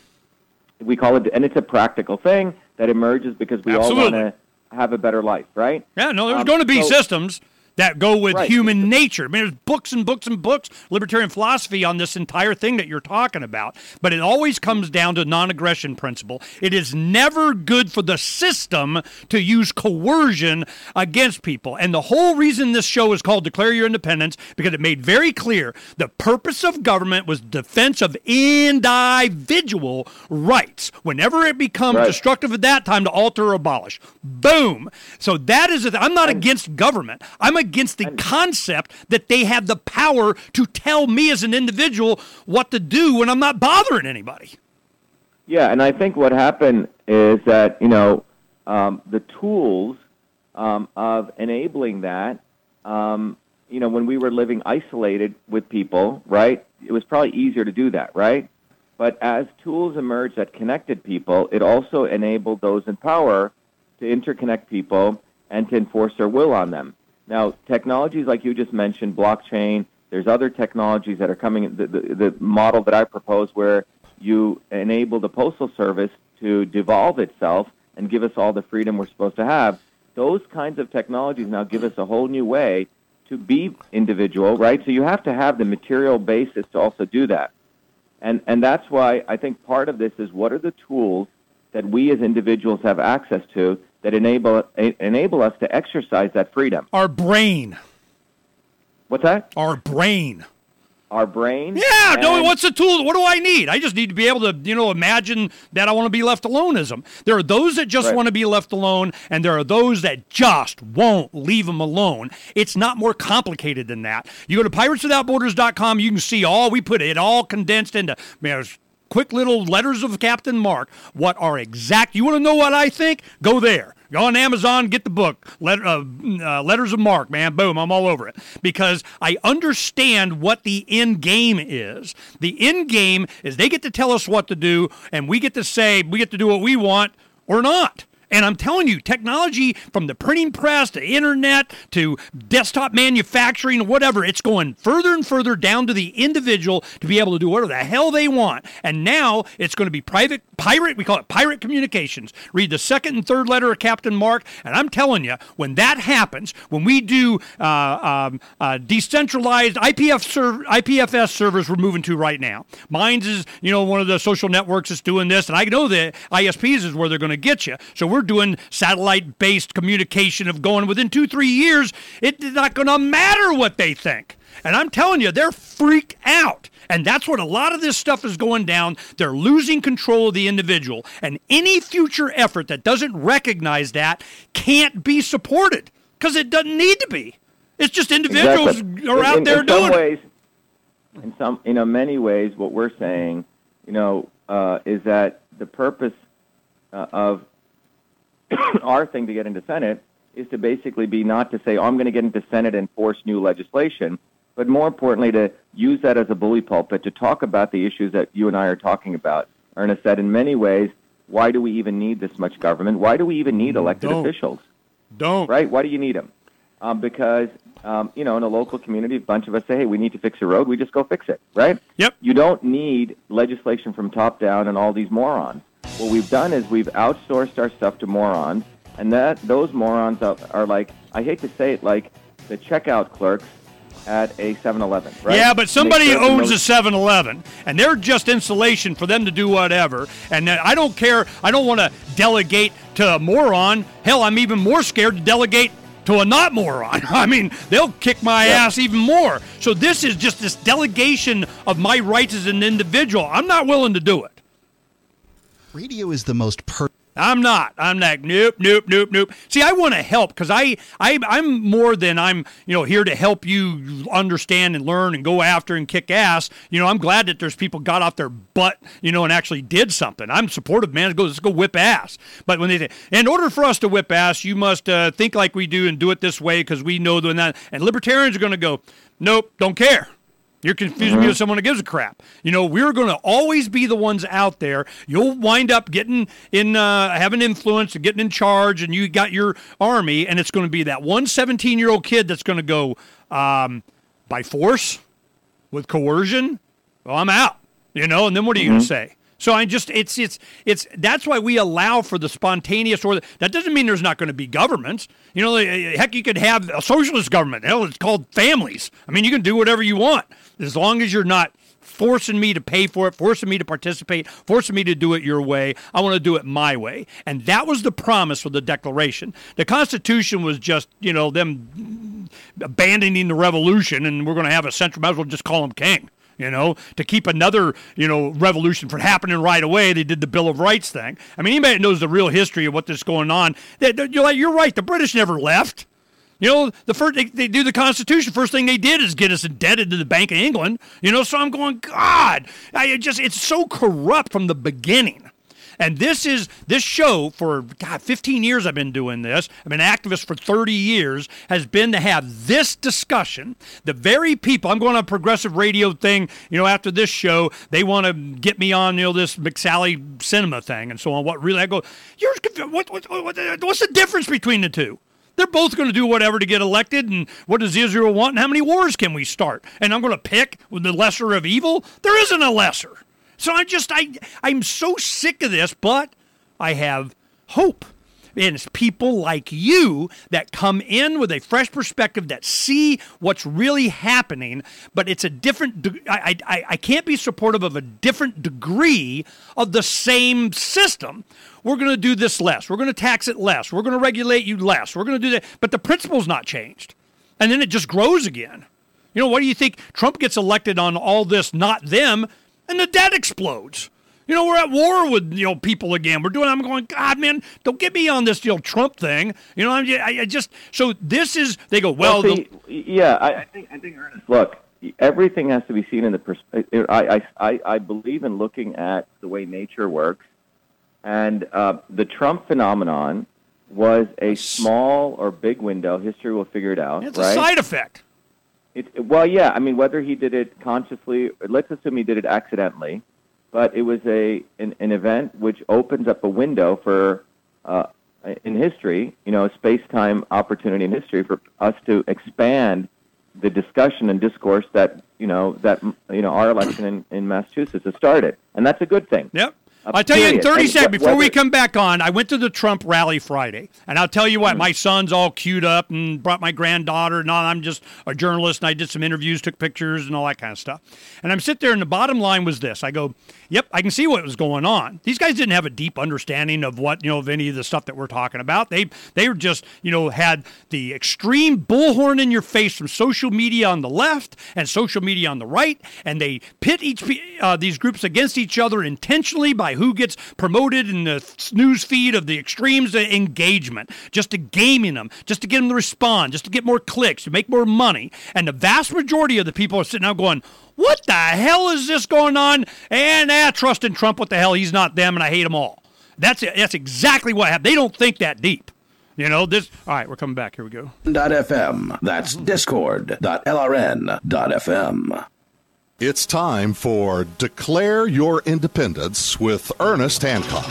We call it, and it's a practical thing that emerges because we Absolutely. all want to have a better life, right? Yeah, no, there's um, going to be so, systems that go with right. human nature. I mean, there's books and books and books, libertarian philosophy on this entire thing that you're talking about. But it always comes down to non-aggression principle. It is never good for the system to use coercion against people. And the whole reason this show is called Declare Your Independence, because it made very clear the purpose of government was defense of individual rights. Whenever it becomes right. destructive at that time, to alter or abolish. Boom. So that is, a th- I'm not and, against government. I'm against the concept that they have the power to tell me as an individual what to do when I'm not bothering anybody. Yeah, and I think what happened is that, you know, um, the tools um, of enabling that, um, you know, when we were living isolated with people, right, it was probably easier to do that, right? But as tools emerged that connected people, it also enabled those in power to interconnect people and to enforce their will on them. Now, technologies like you just mentioned, blockchain, there's other technologies that are coming. The, the, the model that I propose where you enable the Postal Service to devolve itself and give us all the freedom we're supposed to have, those kinds of technologies now give us a whole new way to be individual, right? So you have to have the material basis to also do that. And, and that's why I think part of this is what are the tools that we as individuals have access to that enable enable us to exercise that freedom. Our brain. What's that? Our brain. Our brain? Yeah, no, what's the tool? What do I need? I just need to be able to, you know, imagine that I want to be left aloneism. There are those that just right. want to be left alone, and there are those that just won't leave them alone. It's not more complicated than that. You go to pirates without borders dot com, you can see all, we put it all condensed into, man, quick little letters of Captain Mark, what are exact. You want to know what I think? Go there. Go on Amazon, get the book, Let, uh, uh, Letters of Mark, man. Boom, I'm all over it. Because I understand what the end game is. The end game is they get to tell us what to do, and we get to say, we get to do what we want or not. And I'm telling you, technology from the printing press to internet to desktop manufacturing, whatever, it's going further and further down to the individual to be able to do whatever the hell they want. And now it's going to be private, pirate, we call it pirate communications. Read the second and third letter of Captain Mark, and I'm telling you, when that happens, when we do uh, um, uh, decentralized I P F serv- I P F S servers we're moving to right now. Mine's is, you know, one of the social networks is doing this, and I know the I S Ps is where they're going to get you. So we're doing satellite-based communication of going within two, three years. It's not going to matter what they think. And I'm telling you, they're freaked out. And that's what a lot of this stuff is going down. They're losing control of the individual. And any future effort that doesn't recognize that can't be supported because it doesn't need to be. It's just individuals exactly. are out in, there in doing some it. ways, in some, you know, many ways, what we're saying, you know, uh, is that the purpose uh, of our thing to get into Senate is to basically be not to say, oh, I'm going to get into Senate and force new legislation, but more importantly to use that as a bully pulpit to talk about the issues that you and I are talking about. Ernest said, in many ways, why do we even need this much government? Why do we even need elected Don't. officials? Don't. Right? Why do you need them? Um, because, um, you know, in a local community, a bunch of us say, hey, we need to fix a road. We just go fix it, right? Yep. You don't need legislation from top down and all these morons. What we've done is we've outsourced our stuff to morons, and that those morons are, are like, I hate to say it, like the checkout clerks at a seven eleven, right? Yeah, but somebody sure owns those- a seven eleven, and they're just insulation for them to do whatever. And uh, I don't care. I don't want to delegate to a moron. Hell, I'm even more scared to delegate to a not moron. I mean, they'll kick my Yeah. ass even more. So this is just this delegation of my rights as an individual. I'm not willing to do it. Radio is the most per. I'm not. I'm not. Nope, nope, nope, nope. See, I want to help because I, I, I'm more than I'm, you know, here to help you understand and learn and go after and kick ass. You know, I'm glad that there's people got off their butt, you know, and actually did something. I'm supportive, man. Let's go, let's go whip ass. But when they say, in order for us to whip ass, you must uh, think like we do and do it this way because we know doing that. And libertarians are going to go, nope, don't care. You're confusing Mm-hmm. me with someone who gives a crap. You know, we're going to always be the ones out there. You'll wind up getting in, uh, having influence and getting in charge, and you got your army, and it's going to be that one seventeen-year-old kid that's going to go um, by force, with coercion. Well, I'm out. You know, and then what are you Mm-hmm. going to say? So I just, it's, it's, it's, that's why we allow for the spontaneous, or the, that doesn't mean there's not going to be governments. You know, heck, you could have a socialist government. Hell, it's called families. I mean, you can do whatever you want as long as you're not forcing me to pay for it, forcing me to participate, forcing me to do it your way. I want to do it my way. And that was the promise for the Declaration. The Constitution was just, you know, them abandoning the revolution, and we're going to have a central, might as well just call him king. You know, to keep another, you know, revolution from happening right away, they did the Bill of Rights thing. I mean, anybody that knows the real history of what is going on, they, you're, like, you're right, the British never left. You know, the first they, they do the Constitution, first thing they did is get us indebted to the Bank of England. You know, so I'm going, God, I just it's so corrupt from the beginning. And this is this show for God, fifteen years I've been doing this. I've been an activist for thirty years, has been to have this discussion. The very people, I'm going on a progressive radio thing, you know, after this show, they want to get me on, you know, this McSally cinema thing and so on. What really, I go, you're, what, what, what, what's the difference between the two? They're both going to do whatever to get elected, and what does Israel want, and how many wars can we start? And I'm going to pick with the lesser of evil? There isn't a lesser. So I just, I, I'm so sick of this, but I have hope. And it's people like you that come in with a fresh perspective that see what's really happening, but it's a different, de- I, I, I can't be supportive of a different degree of the same system. We're going to do this less. We're going to tax it less. We're going to regulate you less. We're going to do that. But the principle's not changed. And then it just grows again. You know, what do you think? Trump gets elected on all this, not them, and the debt explodes. You know, we're at war with, you know, people again. We're doing, I'm going, God, man, don't get me on this, you know, Trump thing. You know, I'm, I, I just, so this is, they go, well, well see, the, yeah, I, I think, I think, Ernest, look, everything has to be seen in the perspective. I, I, I believe in looking at the way nature works. And uh, the Trump phenomenon was a small or big window. History will figure it out. It's right? a side effect. It, well, yeah. I mean, whether he did it consciously, let's assume he did it accidentally, but it was a an, an event which opens up a window for, uh, in history, you know, space-time opportunity in history for us to expand the discussion and discourse that, you know, that, you know, our election in, in Massachusetts has started. And that's a good thing. Yep. Uh, I'll tell you in period. thirty And seconds, wh- before we whether- come back on, I went to the Trump rally Friday, and I'll tell you what, my son's all queued up and brought my granddaughter, and all, I'm just a journalist, and I did some interviews, took pictures, and all that kind of stuff. And I'm sitting there, and the bottom line was this. I go, yep, I can see what was going on. These guys didn't have a deep understanding of what, you know, of any of the stuff that we're talking about. They they were just, you know, had the extreme bullhorn in your face from social media on the left and social media on the right, and they pit each uh, these groups against each other intentionally by who gets promoted in the news feed of the extremes of engagement, just to gaming them, just to get them to respond, just to get more clicks, to make more money. And the vast majority of the people are sitting out going, what the hell is this going on? And ah, trust in Trump, what the hell? He's not them, and I hate them all. That's it. That's exactly what happened. They don't think that deep. You know, this. All right, we're coming back. Here we go. .fm. That's discord dot l r n dot f m. It's time for Declare Your Independence with Ernest Hancock.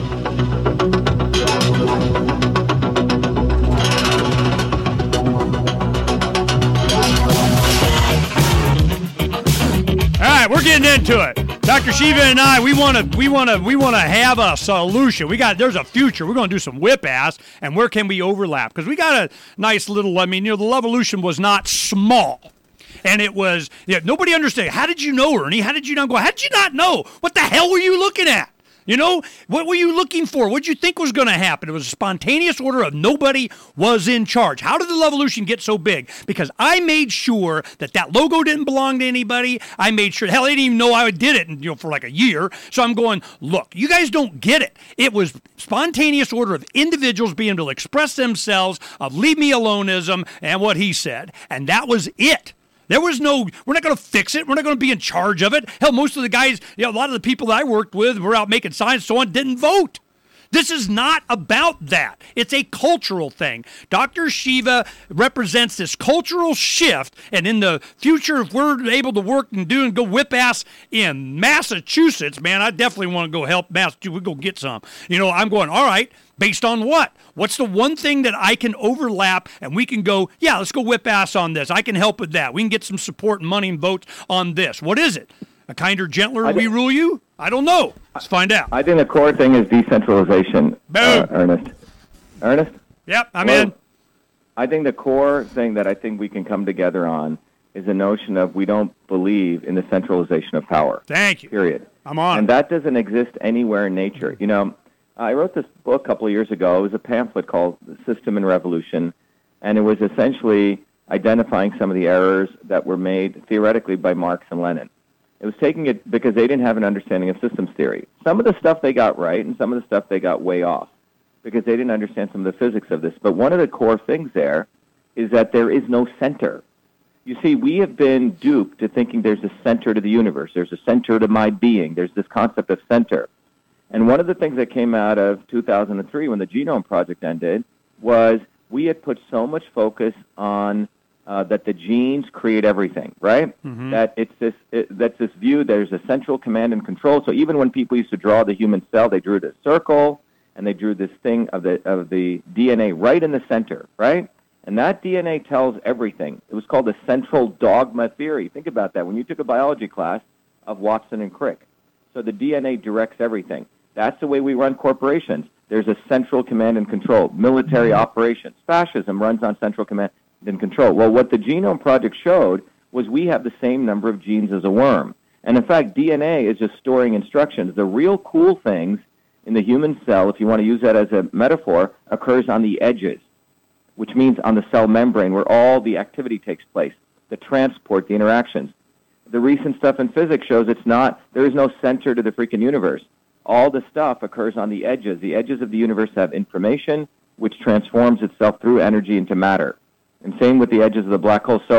All right, we're getting into it. Doctor Shiva and I, we want to, we want to, we want to have a solution. We got, there's a future. We're going to do some whip ass, and where can we overlap? Because we got a nice little. I mean, you know, the Levolution was not small. And it was, yeah, nobody understood. How did you know, Ernie? How did you not go? How did you not know? What the hell were you looking at? You know, what were you looking for? What did you think was going to happen? It was a spontaneous order of nobody was in charge. How did the Levolution get so big? Because I made sure that that logo didn't belong to anybody. I made sure, hell, I didn't even know I did it, you know, for like a year. So I'm going, look, you guys don't get it. It was spontaneous order of individuals being able to express themselves, of leave me aloneism, and what he said. And that was it. There was no, we're not going to fix it. We're not going to be in charge of it. Hell, most of the guys, you know, a lot of the people that I worked with were out making signs, so on, didn't vote. This is not about that. It's a cultural thing. Doctor Shiva represents this cultural shift, and in the future, if we're able to work and do and go whip ass in Massachusetts, man, I definitely want to go help Massachusetts. We go get some. You know, I'm going, all right, based on what? What's the one thing that I can overlap and we can go, yeah, let's go whip ass on this. I can help with that. We can get some support and money and votes on this. What is it? A kinder, gentler we rule you? I don't know. Let's find out. I think the core thing is decentralization, uh, Ernest. Ernest? Yep, I'm well, in. I think the core thing that I think we can come together on is the notion of we don't believe in the centralization of power. Thank you. Period. I'm on. And that doesn't exist anywhere in nature. You know, I wrote this book a couple of years ago. It was a pamphlet called System and Revolution, and it was essentially identifying some of the errors that were made theoretically by Marx and Lenin. It was taking it because they didn't have an understanding of systems theory. Some of the stuff they got right, and some of the stuff they got way off because they didn't understand some of the physics of this. But one of the core things there is that there is no center. You see, we have been duped to thinking there's a center to the universe. There's a center to my being. There's this concept of center. And one of the things that came out of two thousand three when the Genome Project ended was we had put so much focus on uh, that the genes create everything, right? Mm-hmm. That it's this it, that's this view. There's a central command and control. So even when people used to draw the human cell, they drew this circle and they drew this thing of the of the D N A right in the center, right? And that D N A tells everything. It was called the central dogma theory. Think about that. When you took a biology class of Watson and Crick, so the D N A directs everything. That's the way we run corporations. There's a central command and control. Military operations. Fascism runs on central command and control. Well, what the Genome Project showed was we have the same number of genes as a worm. And in fact, D N A is just storing instructions. The real cool things in the human cell, if you want to use that as a metaphor, occurs on the edges, which means on the cell membrane where all the activity takes place, the transport, the interactions. The recent stuff in physics shows it's not, there is no center to the freaking universe. All the stuff occurs on the edges. The edges of the universe have information, which transforms itself through energy into matter. And same with the edges of the black hole. So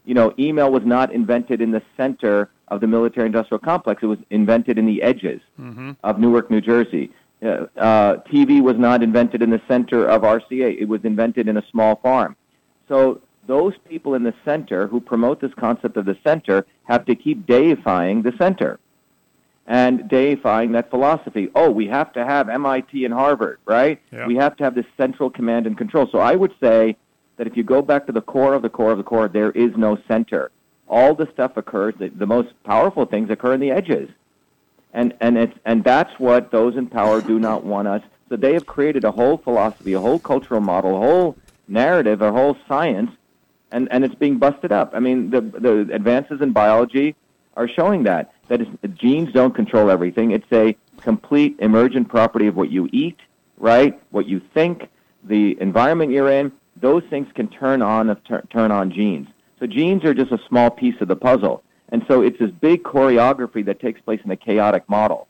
you know, email was not invented in the center of the military-industrial complex. It was invented in the edges mm-hmm. of Newark, New Jersey. Uh, uh, T V was not invented in the center of R C A. It was invented in a small farm. So those people in the center who promote this concept of the center have to keep deifying the center and deifying that philosophy. Oh, we have to have M I T and Harvard, right? Yeah. We have to have this central command and control. So I would say that if you go back to the core of the core of the core, there is no center. All the stuff occurs, the, the most powerful things occur in the edges. And and it's and that's what those in power do not want us. So they have created a whole philosophy, a whole cultural model, a whole narrative, a whole science, and, and it's being busted up. I mean, the the advances in biology are showing that. That is, genes don't control everything. It's a complete emergent property of what you eat, right? What you think, the environment you're in. Those things can turn on turn on genes. So genes are just a small piece of the puzzle. And so it's this big choreography that takes place in a chaotic model.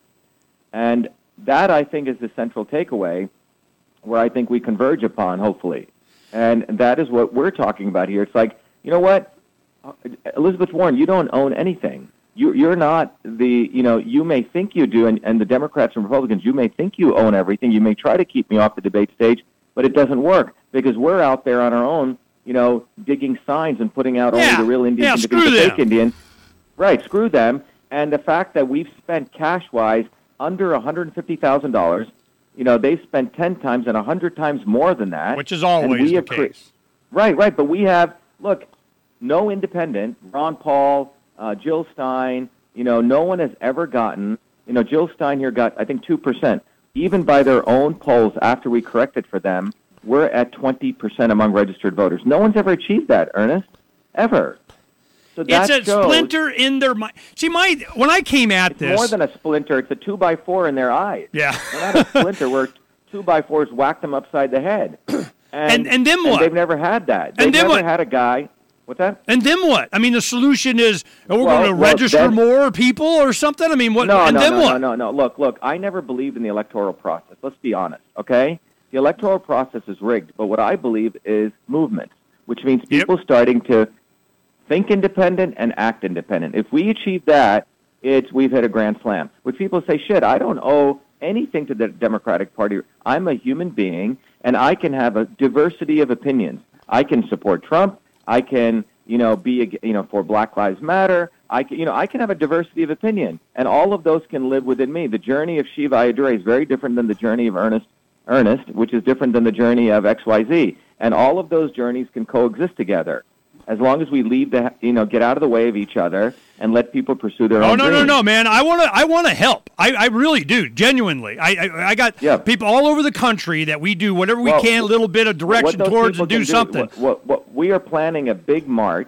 And that, I think, is the central takeaway where I think we converge upon, hopefully. And that is what we're talking about here. It's like, you know what, Elizabeth Warren, you don't own anything. You, you're not the, you know, you may think you do, and, and the Democrats and Republicans, you may think you own everything. You may try to keep me off the debate stage, but it doesn't work because we're out there on our own, you know, digging signs and putting out yeah. only the real Indians yeah, and screw the them. fake Indians. Right, screw them. And the fact that we've spent cash-wise under one hundred fifty thousand dollars, you know, they've spent ten times and one hundred times more than that. Which is always the case. Cre- right, right. But we have, look, no independent, Ron Paul, uh, Jill Stein, you know, no one has ever gotten, you know, Jill Stein here got, I think, two percent. Even by their own polls, after we corrected for them, we're at twenty percent among registered voters. No one's ever achieved that, Ernest, ever. So it's a shows, splinter in their mind. See, my when I came at it's this, more than a splinter. It's a two by four in their eyes. Yeah, we're not a splinter. We're two by fours whacked them upside the head. And and, and then what? And they've never had that. They've and then never what? had a guy. What's that? And then what? I mean, the solution is oh, we're well, going to well, register then, more people or something. I mean, what? No, and no, then no, what? no, no, no. Look, look. I never believed in the electoral process. Let's be honest, okay? The electoral process is rigged, but what I believe is movement, which means people yep. starting to think independent and act independent. If we achieve that, it's we've hit a grand slam. When people say, shit, I don't owe anything to the Democratic Party. I'm a human being, and I can have a diversity of opinions. I can support Trump. I can, you know, be, you know, for Black Lives Matter. I can, you know, I can have a diversity of opinion, and all of those can live within me. The journey of Shiva Ayyadurai is very different than the journey of Ernest, Ernest, which is different than the journey of X Y Z. And all of those journeys can coexist together. As long as we leave the, you know, get out of the way of each other and let people pursue their oh, own no, dreams. no, no, man! I want to, I want to help. I, I really do, genuinely. I, I, I got yeah. people all over the country that we do whatever we well, can, a little bit of direction towards, and do, do something. What, what, what, we are planning a big march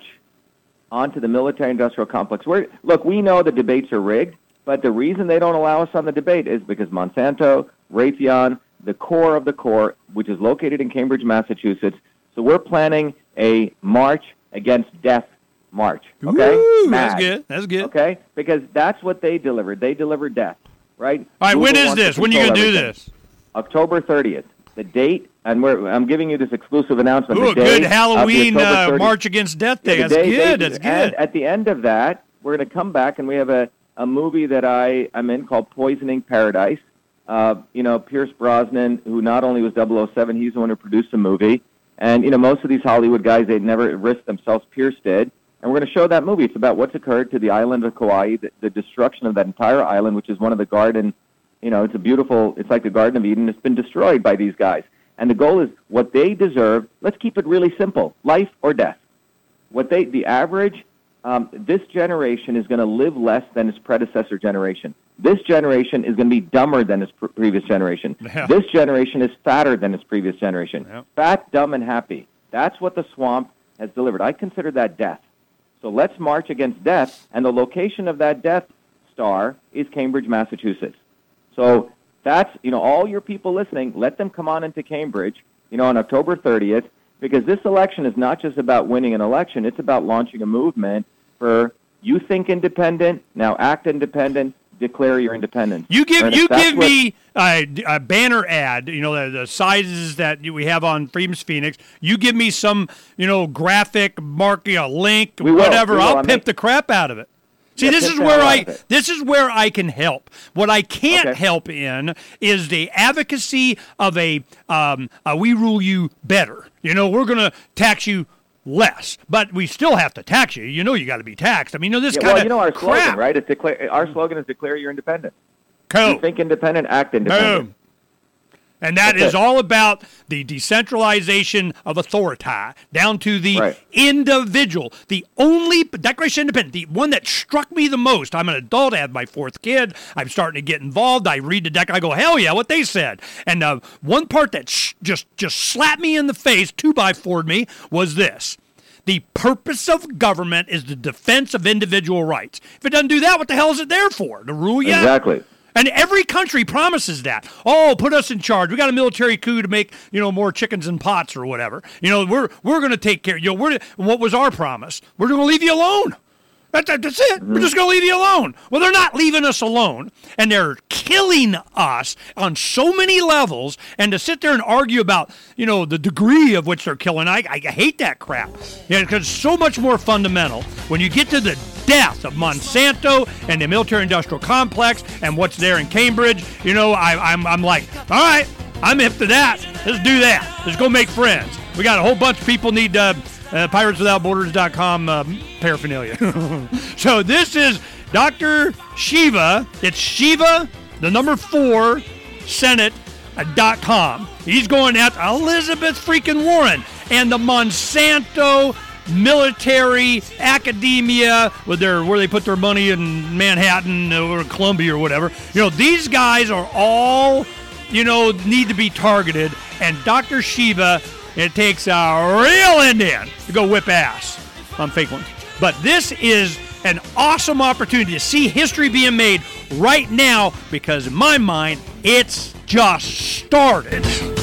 onto the military-industrial complex. We're, look, we know the debates are rigged, but the reason they don't allow us on the debate is because Monsanto, Raytheon, the core of the core, which is located in Cambridge, Massachusetts. So we're planning a march against death march, okay? Ooh, Mad. that's good. That's good. Okay? Because that's what they delivered. They delivered death, right? All right, Google when is wants this? to When are you going to do everything. this? October thirtieth. The date, and we're, I'm giving you this exclusive announcement. Ooh, the a day good Halloween uh, March Against Death Day. Yeah, that's day, good. Day, that's and good. at the end of that, we're going to come back, and we have a, a movie that I am in called Poisoning Paradise. Uh, you know, Pierce Brosnan, who not only was double oh seven, he's the one who produced the movie. And, you know, most of these Hollywood guys, they'd never risked themselves. Pierce did. And we're going to show that movie. It's about what's occurred to the island of Kauai, the, the destruction of that entire island, which is one of the garden, you know, it's a beautiful, it's like the Garden of Eden. It's been destroyed by these guys. And the goal is what they deserve. Let's keep it really simple. Life or death. What they, the average, um, this generation is going to live less than its predecessor generation. This generation is going to be dumber than its pr- previous generation. Yeah. This generation is fatter than its previous generation. Yeah. Fat, dumb, and happy. That's what the swamp has delivered. I consider that death. So let's march against death, and the location of that Death Star is Cambridge, Massachusetts. So that's, you know, all your people listening, let them come on into Cambridge, you know, on October thirtieth, because this election is not just about winning an election, it's about launching a movement for you think independent, now act independent, declare your independence. You give Ernest, you that's give what- me a, a banner ad, you know, the, the sizes that we have on Freedom's Phoenix. You give me some, you know, graphic, mark, you know, link, We will, whatever. we will. I'll I'll pimp make- the crap out of it. See, Yeah, this pimp is the where hell I out of it. this is where I can help. What I can't Okay. help in is the advocacy of a, um, a we rule you better. You know, we're going to tax you less, but we still have to tax you. You know, you got to be taxed. I mean, you know, this Yeah, kind well, of you know our crap. slogan, right? It's declare. Our slogan is declare your independence. Cool. You think independent, act independent. Boom. And that That's is it. all about the decentralization of authority down to the Right. individual. The only Declaration of Independence, the one that struck me the most. I'm an adult, I have my fourth kid. I'm starting to get involved. I read the deck. I go, hell yeah, what they said. And uh, one part that sh- just, just slapped me in the face, two by four'd me, was this. The purpose of government is the defense of individual rights. If it doesn't do that, what the hell is it there for? To rule you out? Exactly. And every country promises that. Oh, put us in charge. We got a military coup to make, you know, more chickens and pots or whatever. You know, we're we're going to take care. You know, we're what was our promise? We're going to leave you alone. That, that, that's it. We're just going to leave you alone. Well, they're not leaving us alone, and they're killing us on so many levels. And to sit there and argue about, you know, the degree of which they're killing, I, I hate that crap. Yeah, because it's so much more fundamental when you get to the death of Monsanto and the military-industrial complex and what's there in Cambridge. You know, I, I'm I'm like, all right, I'm hip to that. Let's do that. Let's go make friends. We got a whole bunch of people need uh, uh, Pirates Without Borders dot com uh, paraphernalia. So this is Doctor Shiva. It's Shiva, the number four, Senate dot com. He's going at Elizabeth freaking Warren and the Monsanto military academia with their where they put their money in Manhattan or Columbia or whatever. You know, these guys are all, you know, need to be targeted. And Doctor Shiva, it takes a real Indian to go whip ass on fake ones. But this is an awesome opportunity to see history being made right now because in my mind, it's just started.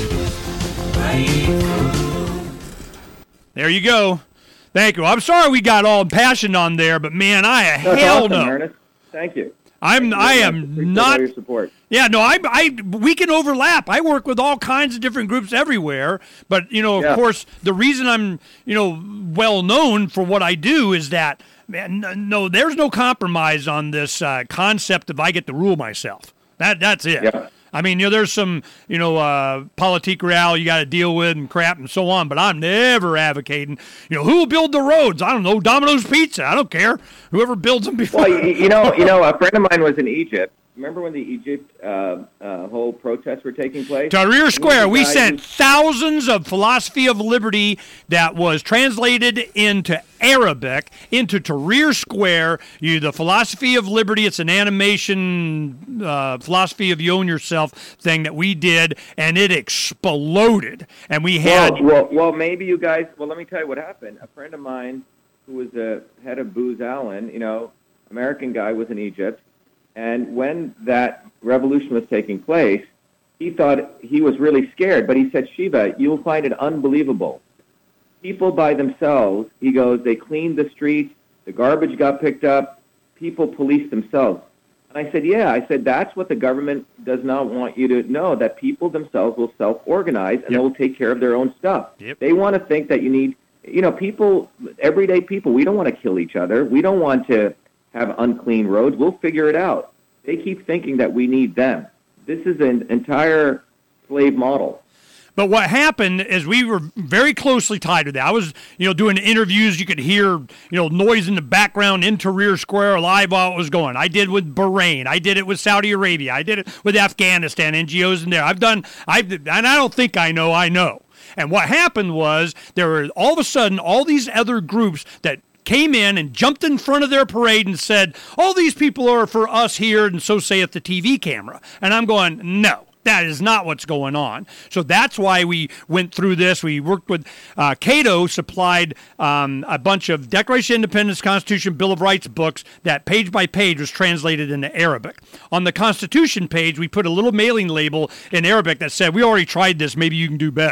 There you go. Thank you. I'm sorry we got all impassioned on there, but man, I That's hell awesome, no. Ernest. Thank you. I'm Thank you I very much. am Appreciate not. all your support. Yeah, no, I I we can overlap. I work with all kinds of different groups everywhere, but you know, of Yeah. course, the reason I'm you know well known for what I do is that man, no, there's no compromise on this uh, concept of I get to rule myself. That that's it. Yeah. I mean, you know, there's some, you know, uh, politique real you got to deal with and crap and so on, but I'm never advocating, you know, who will build the roads? I don't know, Domino's Pizza. I don't care. Whoever builds them before. Well, you, you know, you know, a friend of mine was in Egypt. Remember when the Egypt uh, uh, whole protests were taking place? Tahrir Square, we guy sent who- thousands of philosophy of liberty that was translated into Arabic into Tahrir Square. You, the philosophy of liberty, it's an animation uh, philosophy of you own yourself thing that we did, and it exploded. And we had... Well, well, well, maybe you guys. Well, let me tell you what happened. A friend of mine, who was the head of Booz Allen, you know, American guy, was in Egypt, and when that revolution was taking place, he thought he was really scared. But he said, "Shiva, you'll find it unbelievable. People by themselves," he goes, "they cleaned the streets. The garbage got picked up. People policed themselves." And I said, yeah, I said, that's what the government does not want you to know, that people themselves will self-organize and Yep. they will take care of their own stuff. Yep. They want to think that you need, you know, people, everyday people, we don't want to kill each other. We don't want to have unclean roads. We'll figure it out. They keep thinking that we need them. This is an entire slave model. But what happened is we were very closely tied to that. I was, you know, doing interviews. You could hear, you know, noise in the background in Tahrir Square live while it was going. I did with Bahrain. I did it with Saudi Arabia. I did it with Afghanistan, N G Os in there. I've done, I've, and I don't think I know, I know. And what happened was there were all of a sudden all these other groups that came in and jumped in front of their parade and said, all these people are for us here, and so saith the T V camera. And I'm going, no. That is not what's going on. So that's why we went through this. We worked with uh, Cato, supplied um, a bunch of Declaration of Independence, Constitution, Bill of Rights books that page by page was translated into Arabic. On the Constitution page, we put a little mailing label in Arabic that said, we already tried this, maybe you can do better.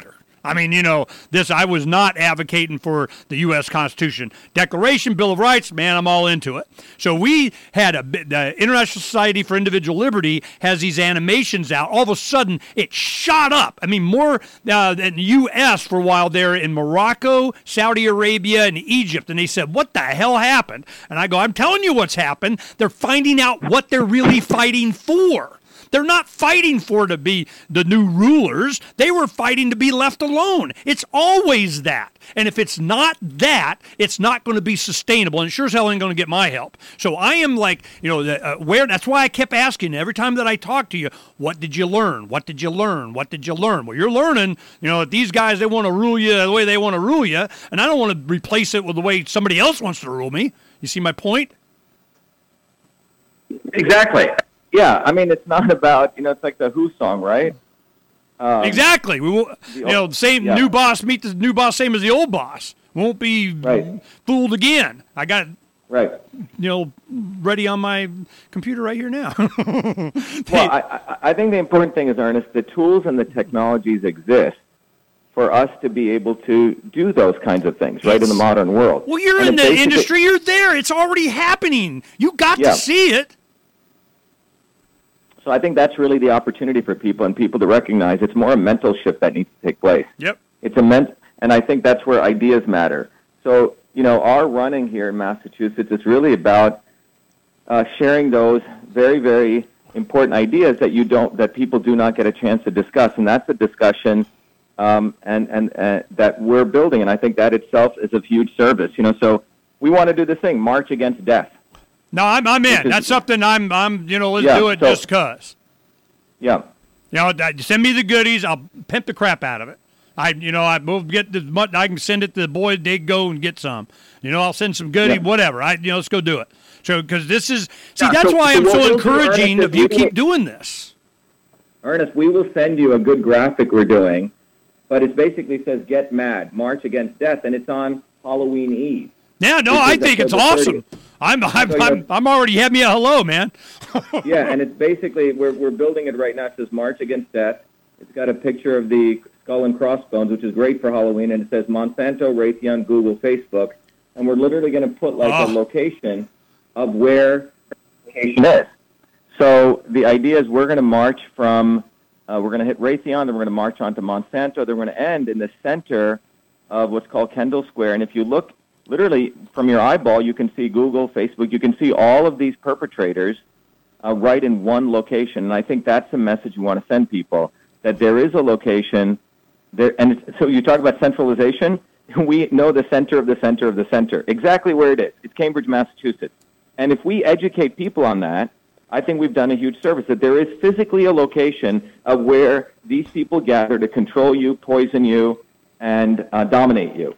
I mean, you know, this, I was not advocating for the U S Constitution. Declaration, Bill of Rights, man, I'm all into it. So we had a, the International Society for Individual Liberty has these animations out. All of a sudden, it shot up. I mean, more uh, than the U S for a while there in Morocco, Saudi Arabia, and Egypt. And they said, what the hell happened? And I go, I'm telling you what's happened. They're finding out what they're really fighting for. They're not fighting for to be the new rulers. They were fighting to be left alone. It's always that. And if it's not that, it's not going to be sustainable. And sure as hell ain't going to get my help. So I am like, you know, the, uh, where. That's why I kept asking every time that I talk to you, what did you learn? What did you learn? What did you learn? Well, you're learning, you know, that these guys, they want to rule you the way they want to rule you. And I don't want to replace it with the way somebody else wants to rule me. You see my point? Exactly. Yeah, I mean, it's not about, you know, it's like the Who song, right? Um, exactly. We will, you know, the same yeah. new boss meet the new boss, same as the old boss. Won't be right. fooled again. I got it, right. you know, ready on my computer right here now. Well, I, I think the important thing is, Ernest, the tools and the technologies exist for us to be able to do those kinds of things, right, in the modern world. Well, you're and in the industry. You're there. It's already happening. You got yeah. to see it. So I think that's really the opportunity for people and people to recognize it's more a mental shift that needs to take place. Yep. It's a ment- and I think that's where ideas matter. So, you know, our running here in Massachusetts is really about uh, sharing those very, very important ideas that you don't, that people do not get a chance to discuss, and that's a discussion um, and and uh, that we're building, and I think that itself is a huge service. You know, so we want to do this thing, March Against Death. No, I'm I'm in. That's something I'm I'm you know let's yeah, do it so, just cause. Yeah. You know, send me the goodies. I'll pimp the crap out of it. I you know I will get as much. I can send it to the boys. They go and get some. You know, I'll send some goodies. Yeah. Whatever. I you know let's go do it. So because this is see yeah, that's so, why so I'm so we'll encouraging Ernest, of you will, keep doing this. Ernest, we will send you a good graphic we're doing, but it basically says "Get Mad, March Against Death," and it's on Halloween Eve. Yeah, no, I think it's awesome. I'm I'm, so I'm I'm already had me a hello, man. Yeah, and it's basically we're we're building it right now. It says March Against Death. It's got a picture of the skull and crossbones, which is great for Halloween, and it says Monsanto, Raytheon, Google, Facebook, and we're literally going to put like oh. a location of where the location is. So the idea is we're going to march from uh, we're going to hit Raytheon, then we're going to march on to Monsanto, then we're going to end in the center of what's called Kendall Square, and if you look. Literally, from your eyeball, you can see Google, Facebook. You can see all of these perpetrators uh, right in one location. And I think that's the message we want to send people, that there is a location. There, and it's, so you talk about centralization. We know the center of the center of the center, exactly where it is. It's Cambridge, Massachusetts. And if we educate people on that, I think we've done a huge service, that there is physically a location of where these people gather to control you, poison you, and uh, dominate you.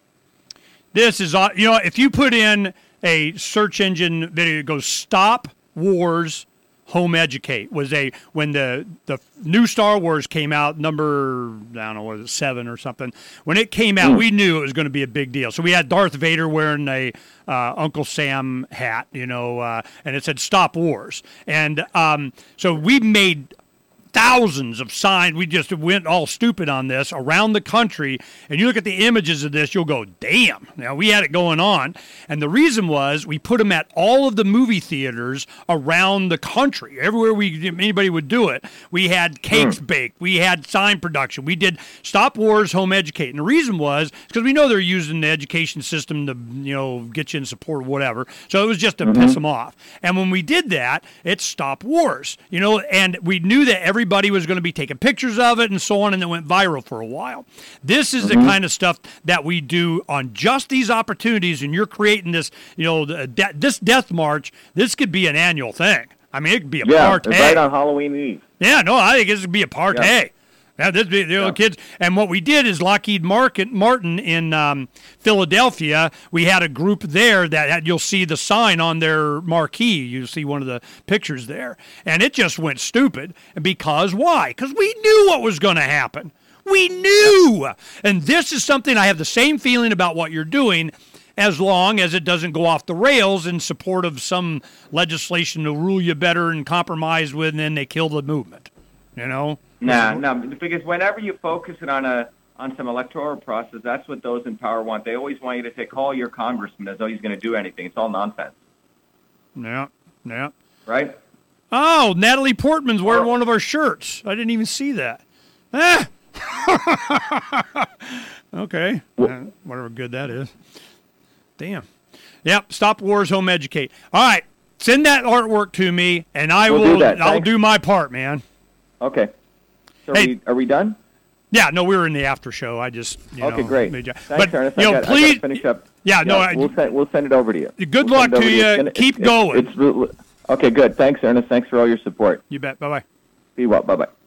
This is, you know, if you put in a search engine video that goes "Stop Wars, Home Educate," was a when the the new Star Wars came out, number I don't know, was it seven or something? When it came out, mm. we knew it was going to be a big deal. So we had Darth Vader wearing a uh, Uncle Sam hat, you know, uh, and it said "Stop Wars," and um, so we made thousands of signs. We just went all stupid on this around the country. And you look at the images of this, you'll go, damn. Now, we had it going on. And the reason was we put them at all of the movie theaters around the country. Everywhere we anybody would do it. We had cakes mm. baked. We had sign production. We did Stop Wars, Home Educate. And the reason was because we know they're using the education system to, you know, get you in support or whatever. So it was just to mm-hmm. piss them off. And when we did that, it's Stop Wars. You know, and we knew that every Everybody was going to be taking pictures of it and so on, and it went viral for a while. This is mm-hmm. the kind of stuff that we do on just these opportunities, and you're creating this, you know, the, de- this death march. This could be an annual thing. I mean, it could be a yeah, partay. Yeah, right on Halloween Eve. Yeah, no, I think this would be a partay. Yeah. Yeah, this be the yeah. kids. And what we did is Lockheed Martin in um, Philadelphia, we had a group there that had, you'll see the sign on their marquee. You'll see one of the pictures there. And it just went stupid. Because why? Because we knew what was going to happen. We knew. And this is something I have the same feeling about what you're doing, as long as it doesn't go off the rails in support of some legislation to rule you better and compromise with, and then they kill the movement. You know? Nah, no, because whenever you focus it on a on some electoral process. That's what those in power want. They always want you to say, call your congressman as though he's going to do anything. It's all nonsense. Yeah, yeah. Right? Oh, Natalie Portman's wearing Oh. one of our shirts. I didn't even see that. Ah! Okay. Uh, whatever good that is. Damn. Yep, Stop Wars, Home Educate. All right, send that artwork to me, and I We'll will. do that. I'll Thanks. do my part, man. Okay. So Hey. are, we, are we done? Yeah, no, we were in the after show. I just, you Okay, know, great. made you- Thanks, but Ernest. you I know, got, I please, gotta finish up. yeah, no, I, we'll send we'll send it over to you. good We'll luck send it to over you. It's gonna- Keep it's- going. It's, it's, okay, good. Thanks, Ernest. Thanks for all your support. You bet. Bye bye. Be well. Bye bye.